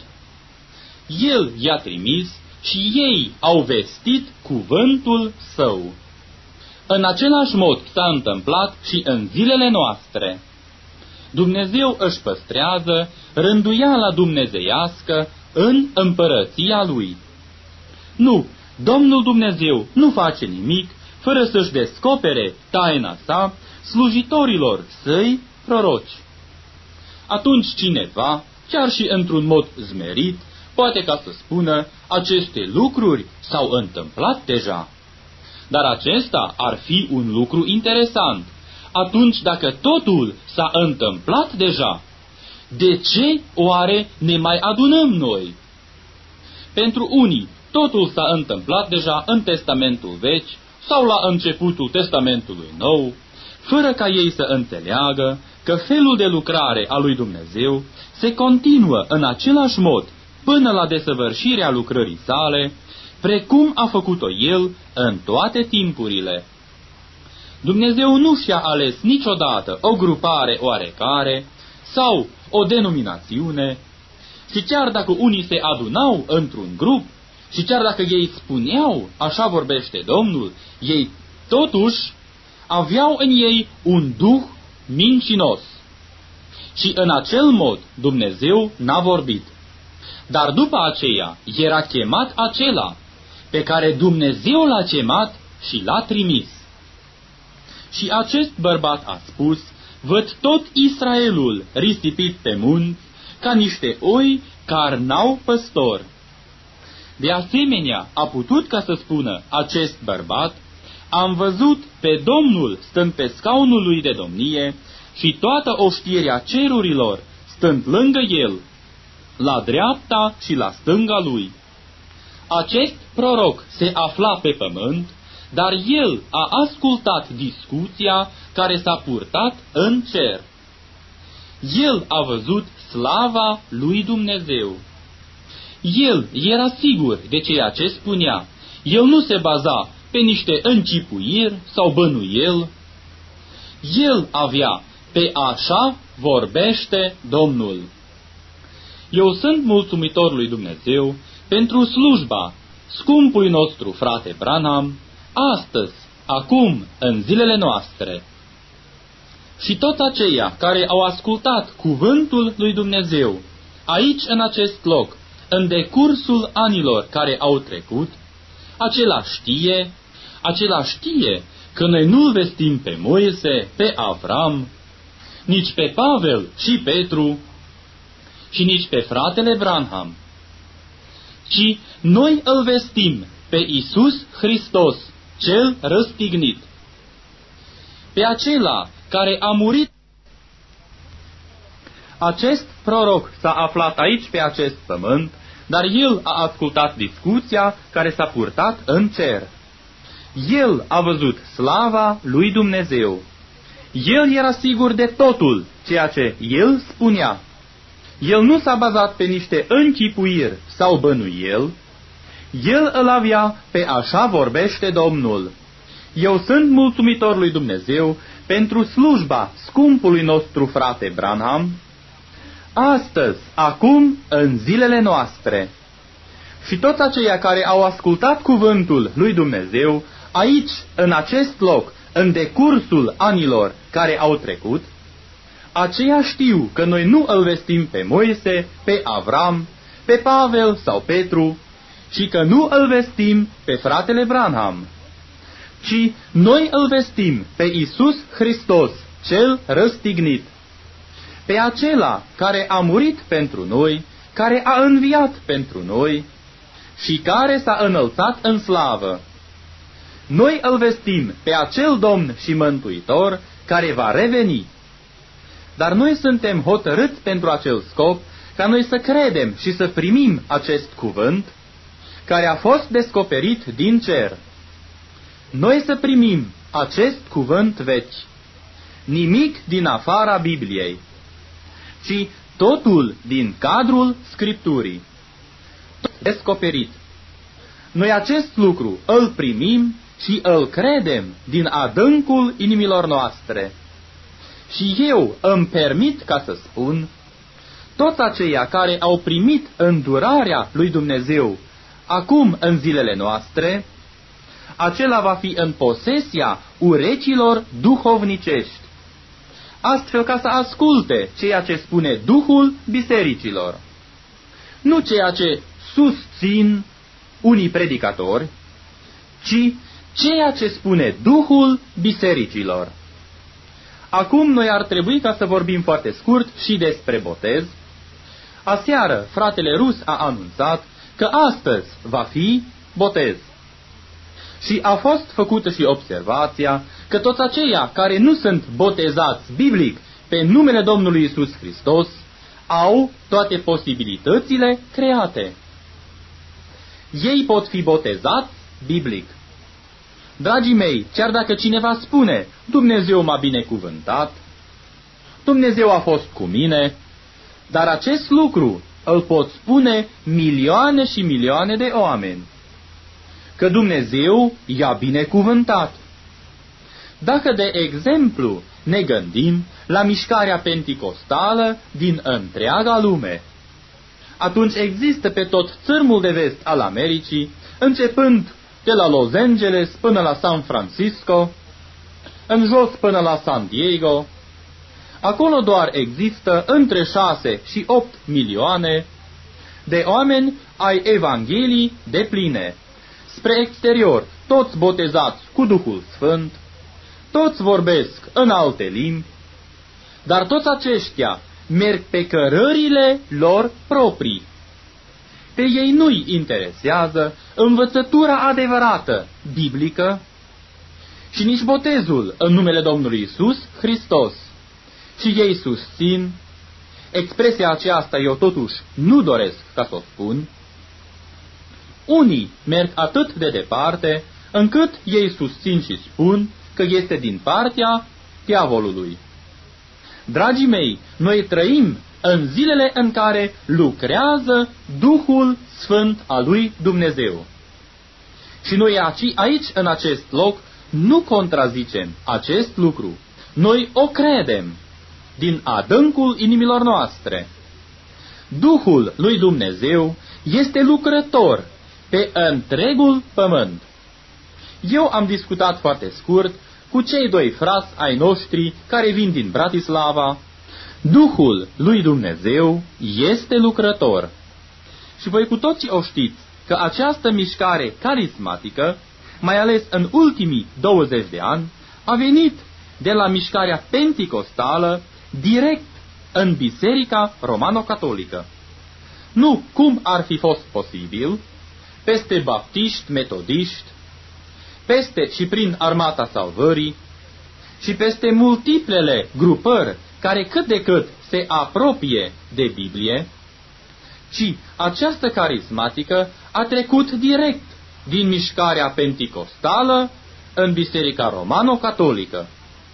El i-a trimis și ei au vestit cuvântul Său. În același mod s-a întâmplat și în zilele noastre. Dumnezeu își păstrează rânduiala dumnezeiască în împărăția Lui. Nu, Domnul Dumnezeu nu face nimic fără să-și descopere taina sa slujitorilor săi proroci. Atunci cineva, chiar și într-un mod zmerit, poate ca să spună, aceste lucruri s-au întâmplat deja. Dar acesta ar fi un lucru interesant. Atunci, dacă totul s-a întâmplat deja, de ce oare ne mai adunăm noi? Pentru unii, totul s-a întâmplat deja în Testamentul Vechi sau la începutul Testamentului Nou, fără ca ei să înțeleagă că felul de lucrare a lui Dumnezeu se continuă în același mod până la desăvârșirea lucrării sale, precum a făcut-o El în toate timpurile. Dumnezeu nu și-a ales niciodată o grupare oarecare sau o denominațiune, și chiar dacă unii se adunau într-un grup, și chiar dacă ei spuneau, așa vorbește Domnul, ei totuși aveau în ei un duh mincinos. Și în acel mod Dumnezeu n-a vorbit. Dar după aceea era chemat acela pe care Dumnezeu l-a chemat și l-a trimis. Și acest bărbat a spus, văd tot Israelul risipit pe munți ca niște oi care n-au păstor. De asemenea, a putut ca să spună acest bărbat, am văzut pe Domnul stând pe scaunul lui de domnie și toată oștirea cerurilor stând lângă el. la dreapta și la stânga lui. Acest proroc se afla pe pământ, dar el a ascultat discuția care s-a purtat în cer. El a văzut slava lui Dumnezeu. El era sigur de ceea ce spunea. El nu se baza pe niște încipuiri sau bănuiel. El avea pe așa vorbește Domnul. Eu sunt mulțumitor lui Dumnezeu pentru slujba scumpului nostru frate Branham, astăzi, acum, în zilele noastre. Și toți aceia care au ascultat cuvântul lui Dumnezeu, aici în acest loc, în decursul anilor care au trecut, acela știe, acela știe că noi nu-l vestim pe Moise, pe Avram, nici pe Pavel și Petru, și nici pe fratele Branham, ci noi îl vestim pe Iisus Hristos, cel răstignit, pe acela care a murit. Acest proroc s-a aflat aici pe acest pământ, dar el a ascultat discuția care s-a purtat în cer. El a văzut slava lui Dumnezeu. El era sigur de totul ceea ce el spunea. El nu s-a bazat pe niște închipuiri sau bănuiel. El îl avea pe așa vorbește Domnul. Eu sunt mulțumitor lui Dumnezeu pentru slujba scumpului nostru frate Branham, astăzi, acum, în zilele noastre. Și toți aceia care au ascultat cuvântul lui Dumnezeu, aici, în acest loc, în decursul anilor care au trecut, aceia știu că noi nu îl vestim pe Moise, pe Avram, pe Pavel sau Petru, și că nu îl vestim pe fratele Branham, ci noi îl vestim pe Iisus Hristos, cel răstignit, pe acela care a murit pentru noi, care a înviat pentru noi și care s-a înălțat în slavă. Noi îl vestim pe acel Domn și Mântuitor care va reveni. Dar noi suntem hotărâți pentru acel scop, ca noi să credem și să primim acest cuvânt, care a fost descoperit din cer. Noi să primim acest cuvânt vechi, nimic din afara Bibliei, ci totul din cadrul Scripturii, descoperit. Noi acest lucru îl primim și îl credem din adâncul inimilor noastre. Și eu îmi permit ca să spun, toți aceia care au primit îndurarea lui Dumnezeu acum în zilele noastre, acela va fi în posesia urechilor duhovnicești, astfel ca să asculte ceea ce spune Duhul bisericilor, nu ceea ce susțin unii predicatori, ci ceea ce spune Duhul bisericilor. Acum noi ar trebui ca să vorbim foarte scurt și despre botez. Aseară, fratele Rus a anunțat că astăzi va fi botez. Și a fost făcută și observația că toți aceia care nu sunt botezați biblic pe numele Domnului Iisus Hristos au toate posibilitățile create. Ei pot fi botezați biblic. Dragii mei, chiar dacă cineva spune, Dumnezeu m-a binecuvântat, Dumnezeu a fost cu mine, dar acest lucru îl pot spune milioane și milioane de oameni, că Dumnezeu i-a binecuvântat. Dacă, de exemplu, ne gândim la mișcarea penticostală din întreaga lume, atunci există pe tot țărmul de vest al Americii, începând de la Los Angeles până la San Francisco, în jos până la San Diego. Acolo doar există între șase și opt milioane de oameni ai Evangheliei depline. Spre exterior, toți botezați cu Duhul Sfânt, toți vorbesc în alte limbi, dar toți aceștia merg pe cărările lor proprii. Pe ei nu-i interesează învățătura adevărată, biblică, și nici botezul în numele Domnului Iisus Hristos. Și ei susțin, expresia aceasta eu totuși nu doresc ca să o spun, unii merg atât de departe încât ei susțin și spun că este din partea diavolului. Dragii mei, noi trăim în zilele în care lucrează Duhul Sfânt al lui Dumnezeu. Și noi aici, în acest loc, nu contrazicem acest lucru. Noi o credem din adâncul inimilor noastre. Duhul lui Dumnezeu este lucrător pe întregul pământ. Eu am discutat foarte scurt cu cei doi frați ai noștri care vin din Bratislava. Duhul lui Dumnezeu este lucrător. Și voi cu toții o știți că această mișcare carismatică, mai ales în ultimii douăzeci de ani, a venit de la mișcarea penticostală direct în Biserica Romano-Catolică. Nu cum ar fi fost posibil, peste baptiști, metodiști, peste și prin Armata Salvării și peste multiplele grupări care cât de cât se apropie de Biblie, ci această carismatică a trecut direct din mișcarea penticostală în Biserica Romano-Catolică.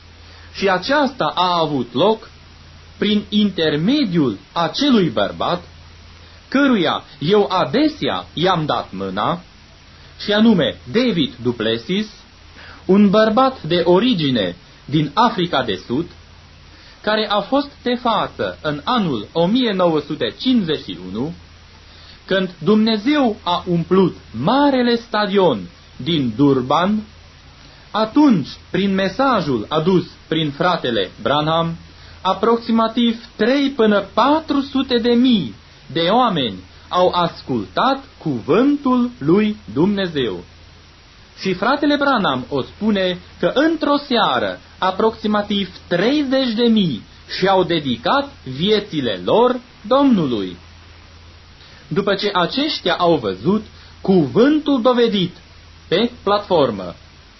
Și aceasta a avut loc prin intermediul acelui bărbat, căruia eu adesea i-am dat mâna, și anume David du Plessis, un bărbat de origine din Africa de Sud, care a fost de față în anul o mie nouă sute cincizeci și unu, când Dumnezeu a umplut marele stadion din Durban. Atunci, prin mesajul adus prin fratele Branham, aproximativ trei până patru sute de mii de oameni au ascultat cuvântul lui Dumnezeu. Și fratele Branham o spune că într-o seară aproximativ treizeci de mii și-au dedicat viețile lor Domnului. După ce aceștia au văzut cuvântul dovedit pe platformă.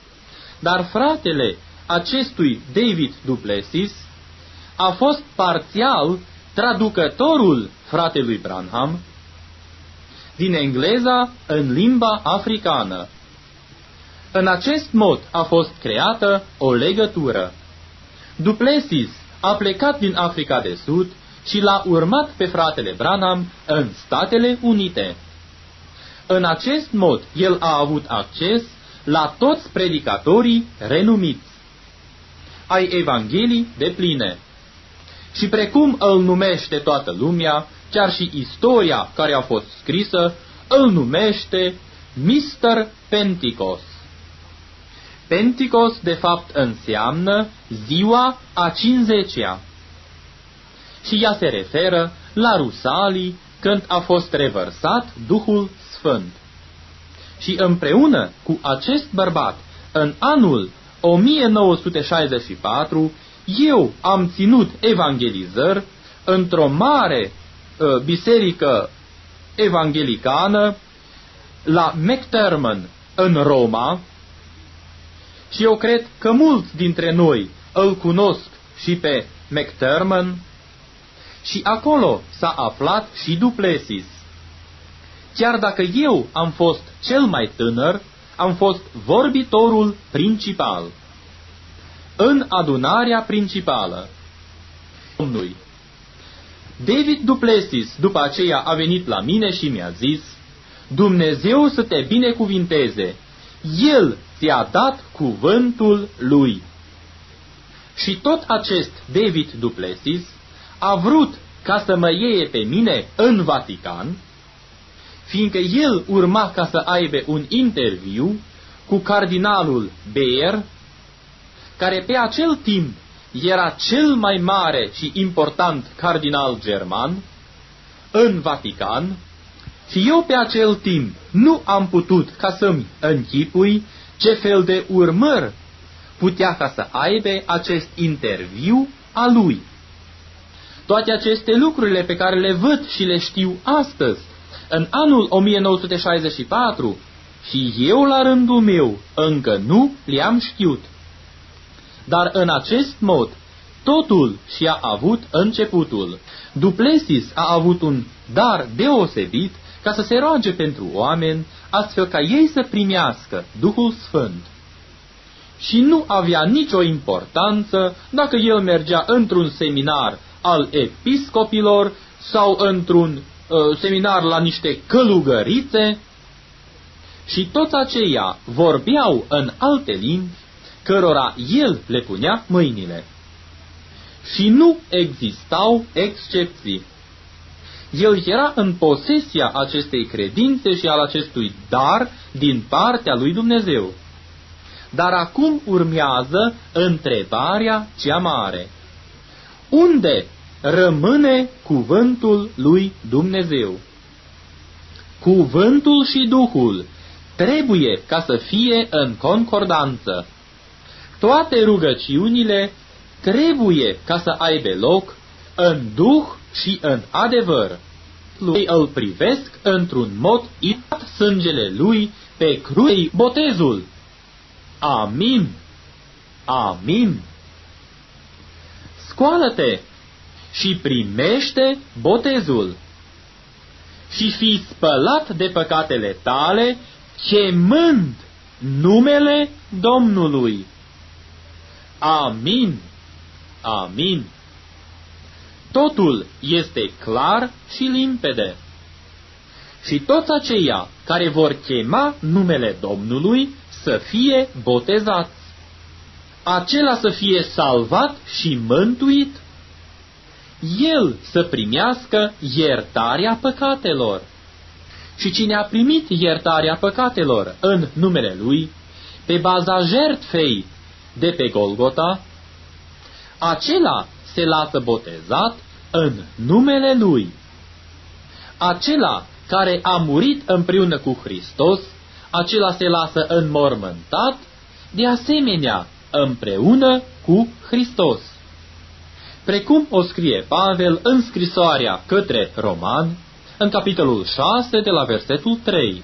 Dar fratele acestui David du Plessis a fost parțial traducătorul fratelui Branham din engleza în limba africană. În acest mod a fost creată o legătură. Du Plessis a plecat din Africa de Sud și l-a urmat pe fratele Branham în Statele Unite. În acest mod, el a avut acces la toți predicatorii renumiți ai Evangheliei de pline. Și precum îl numește toată lumea, chiar și istoria care a fost scrisă, îl numește mister Pentecost. Pentecost, de fapt, înseamnă ziua a cincizecea. Și ea se referă la Rusalii, când a fost revărsat Duhul Sfânt. Și împreună cu acest bărbat, în anul o mie nouă sute șaizeci și patru, eu am ținut evangelizări într-o mare uh, biserică evanghelicană la McTerman, în Roma, și eu cred că mulți dintre noi îl cunosc și pe McTerman, și acolo s-a aflat și Du Plessis. Chiar dacă eu am fost cel mai tânăr, am fost vorbitorul principal în adunarea principală Domnului. David Du Plessis după aceea a venit la mine și mi-a zis: Dumnezeu să te binecuvinteze, El ți-a dat cuvântul Lui. Și tot acest David Du Plessis a vrut ca să mă iei pe mine în Vatican, fiindcă el urma ca să aibă un interviu cu cardinalul Beer, care pe acel timp era cel mai mare și important cardinal german, în Vatican, și eu pe acel timp nu am putut ca să-mi închipui ce fel de urmări putea ca să aibă acest interviu al lui. Toate aceste lucrurile pe care le văd și le știu astăzi, în anul o mie nouă sute șaizeci și patru, și eu la rândul meu încă nu le-am știut. Dar în acest mod, totul și-a avut începutul. Duplessis a avut un dar deosebit ca să se roage pentru oameni, astfel ca ei să primească Duhul Sfânt. Și nu avea nicio importanță dacă el mergea într-un seminar al episcopilor sau într-un uh, seminar la niște călugărițe, și toți aceia vorbeau în alte limbi, cărora el le punea mâinile. Și nu existau excepții. El era în posesia acestei credințe și al acestui dar din partea lui Dumnezeu. Dar acum urmează întrebarea cea mare. Unde rămâne cuvântul lui Dumnezeu? Cuvântul și Duhul trebuie ca să fie în concordanță. Toate rugăciunile trebuie ca să aibă loc în Duh și în adevăr. Ei îl privesc într-un mod imat sângele lui pe crucei botezul. Amin. Amin. Scoală-te și primește botezul și fii spălat de păcatele tale, chemând numele Domnului. Amin. Amin. Totul este clar și limpede. Și toți aceia care vor chema numele Domnului să fie botezați. Acela să fie salvat și mântuit. El să primească iertarea păcatelor. Și cine a primit iertarea păcatelor în numele Lui, pe baza jertfei de pe Golgota, acela se lasă botezat în numele Lui. Acela care a murit împreună cu Hristos, acela se lasă înmormântat, de asemenea împreună cu Hristos. Precum o scrie Pavel în scrisoarea către Romani, în capitolul șase, de la versetul trei.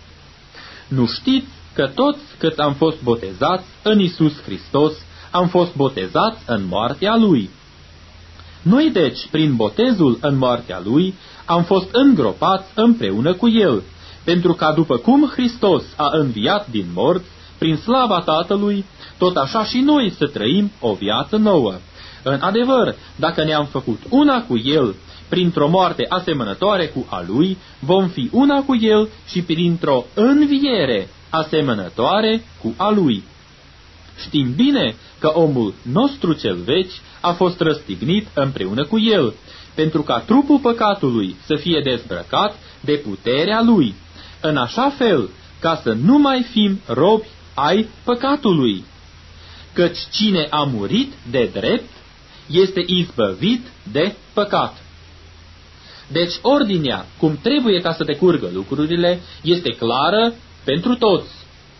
Nu știți că toți cât am fost botezați în Iisus Hristos, am fost botezați în moartea Lui. Noi deci, prin botezul în moartea Lui, am fost îngropați împreună cu El, pentru ca după cum Hristos a înviat din morți, prin slava Tatălui, tot așa și noi să trăim o viață nouă. În adevăr, dacă ne-am făcut una cu El, printr-o moarte asemănătoare cu a Lui, vom fi una cu El și printr-o înviere asemănătoare cu a Lui. Știm bine că omul nostru cel vechi a fost răstignit împreună cu El, pentru ca trupul păcatului să fie dezbrăcat de puterea Lui, în așa fel ca să nu mai fim robi ai păcatului. Căci cine a murit de drept este izbăvit de păcat. Deci ordinea, cum trebuie ca să decurgă lucrurile, este clară pentru toți.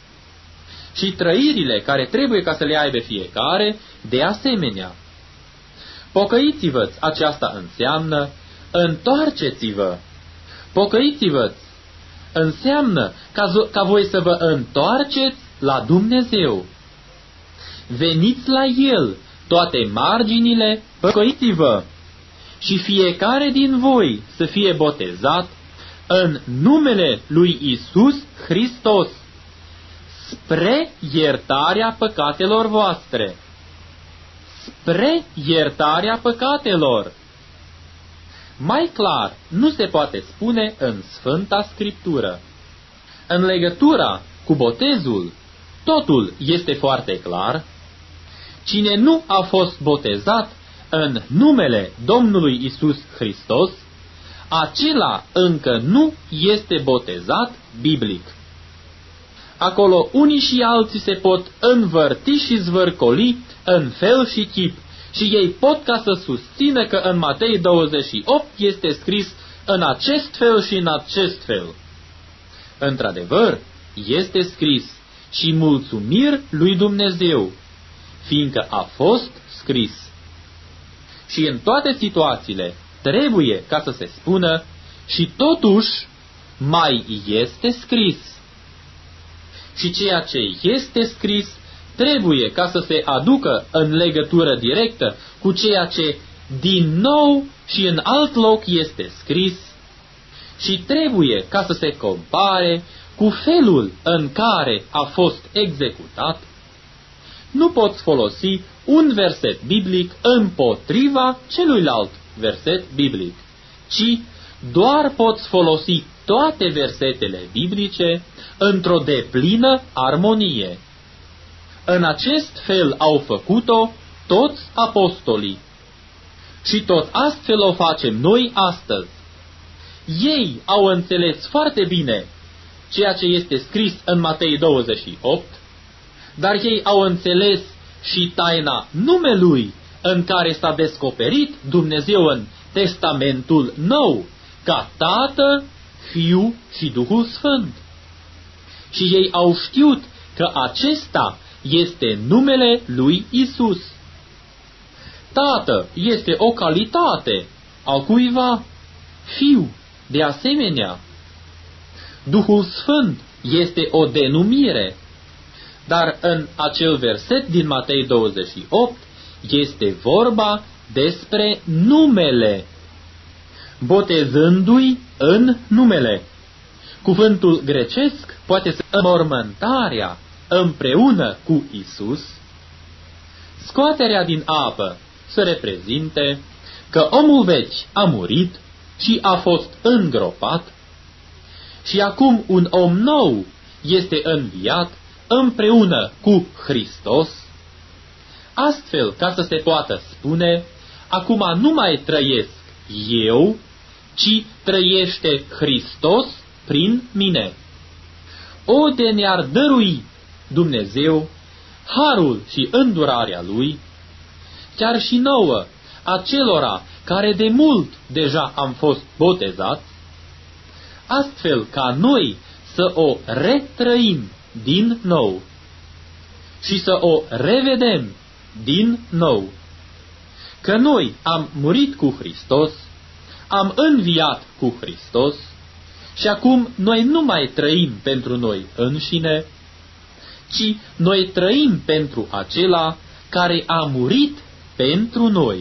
Și trăirile care trebuie ca să le aibă fiecare, de asemenea. Pocăiți-vă, aceasta înseamnă, întoarceți-vă. Pocăiți-vă înseamnă ca, ca voi să vă întoarceți la Dumnezeu. Veniți la El, toate marginile, pocăiți-vă. Și fiecare din voi să fie botezat în numele lui Iisus Hristos, spre iertarea păcatelor voastre. Spre iertarea păcatelor. Mai clar nu se poate spune în Sfânta Scriptură. În legătura cu botezul, totul este foarte clar. Cine nu a fost botezat în numele Domnului Iisus Hristos, acela încă nu este botezat biblic. Acolo unii și alții se pot învârti și zvârcoli în fel și chip și ei pot ca să susțină că în Matei douăzeci și opt este scris în acest fel și în acest fel. Într-adevăr, este scris și mulțumiri lui Dumnezeu, fiindcă a fost scris. Și în toate situațiile trebuie ca să se spună și totuși mai este scris. Și ceea ce este scris trebuie ca să se aducă în legătură directă cu ceea ce din nou și în alt loc este scris și trebuie ca să se compare cu felul în care a fost executat, nu poți folosi un verset biblic împotriva celuilalt verset biblic, ci doar poți folosi toate versetele biblice într-o deplină armonie. În acest fel au făcut-o toți apostolii. Și tot astfel o facem noi astăzi. Ei au înțeles foarte bine ceea ce este scris în Matei douăzeci și opt, dar ei au înțeles și taina numelui în care s-a descoperit Dumnezeu în Testamentul Nou, ca Tată, Fiu și Duhul Sfânt. Și ei au știut că acesta este numele lui Isus. Tată este o calitate a cuiva, Fiu de asemenea. Duhul Sfânt este o denumire, dar în acel verset din Matei douăzeci și opt este vorba despre numele, botezându-i în numele. Cuvântul grecesc poate să înmormântarea împreună cu Isus, scoaterea din apă să reprezinte că omul vechi a murit și a fost îngropat și acum un om nou este înviat împreună cu Hristos, astfel ca să se poată spune, acum nu mai trăiesc eu, ci trăiește Hristos prin mine. O, de ne-ar dărui Dumnezeu harul și îndurarea Lui, chiar și nouă, acelora care de mult deja am fost botezați, astfel ca noi să o retrăim din nou și să o revedem din nou. Că noi am murit cu Hristos, am înviat cu Hristos și acum noi nu mai trăim pentru noi înșine, ci noi trăim pentru acela care a murit pentru noi.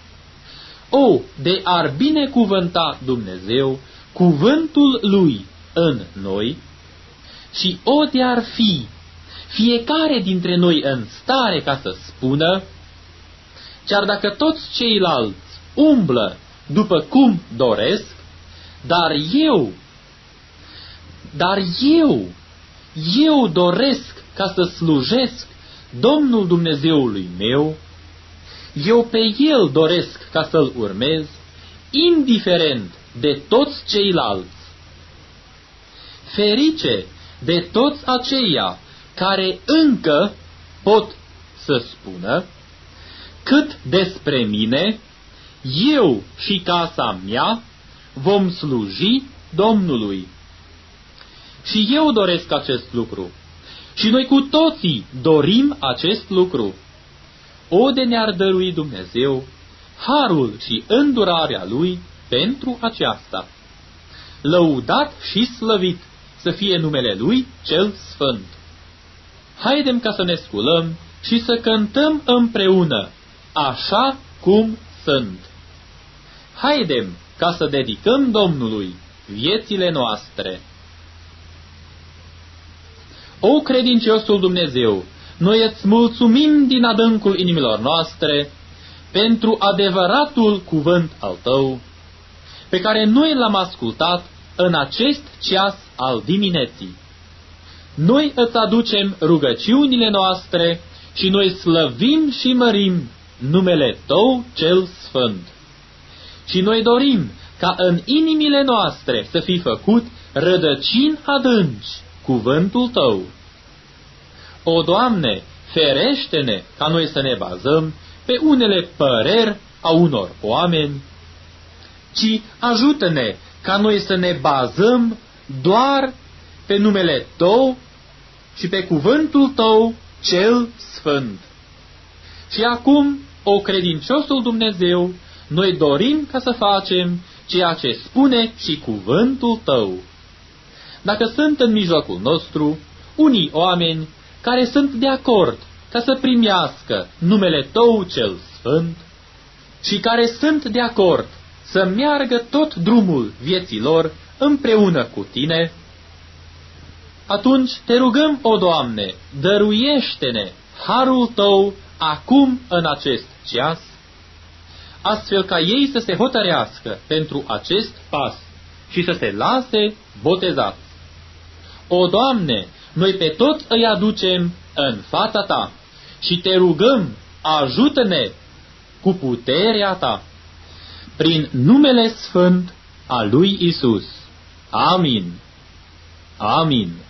O, de ar binecuvânta Dumnezeu cuvântul Lui în noi și o, de ar fi fiecare dintre noi în stare ca să spună, chiar dacă toți ceilalți umblă după cum doresc, dar eu, dar eu, eu doresc ca să slujesc Domnul Dumnezeului meu, eu pe El doresc ca să-L urmez, indiferent de toți ceilalți. Ferice de toți aceia care încă pot să spună, cât despre mine, eu și casa mea vom sluji Domnului. Și eu doresc acest lucru. Și noi cu toții dorim acest lucru. O, de ne-ar dărui Dumnezeu harul și îndurarea Lui pentru aceasta. Lăudat și slăvit să fie numele Lui cel Sfânt. Haidem ca să ne sculăm și să cântăm împreună, așa cum sunt. Haidem ca să dedicăm Domnului viețile noastre. O, credinciosul Dumnezeu, noi îți mulțumim din adâncul inimilor noastre pentru adevăratul cuvânt al Tău, pe care noi l-am ascultat în acest ceas al dimineții. Noi îți aducem rugăciunile noastre și noi slăvim și mărim numele Tău cel Sfânt. Și noi dorim ca în inimile noastre să fie făcut rădăcini adânci cuvântul Tău. O, Doamne, ferește-ne ca noi să ne bazăm pe unele păreri a unor oameni, ci ajută-ne ca noi să ne bazăm doar pe numele Tău și pe cuvântul Tău cel Sfânt. Și acum, o, credinciosul Dumnezeu, noi dorim ca să facem ceea ce spune și cuvântul Tău. Dacă sunt în mijlocul nostru unii oameni care sunt de acord ca să primească numele Tău cel sfânt și care sunt de acord să meargă tot drumul vieții lor împreună cu Tine, atunci te rugăm, o Doamne, dăruiește-ne harul Tău acum în acest ceas, astfel ca ei să se hotărească pentru acest pas și să se lase botezați. O, Doamne, noi pe toți îi aducem în fața Ta și Te rugăm, ajută-ne cu puterea Ta, prin numele sfânt al lui Isus. Amin. Amin.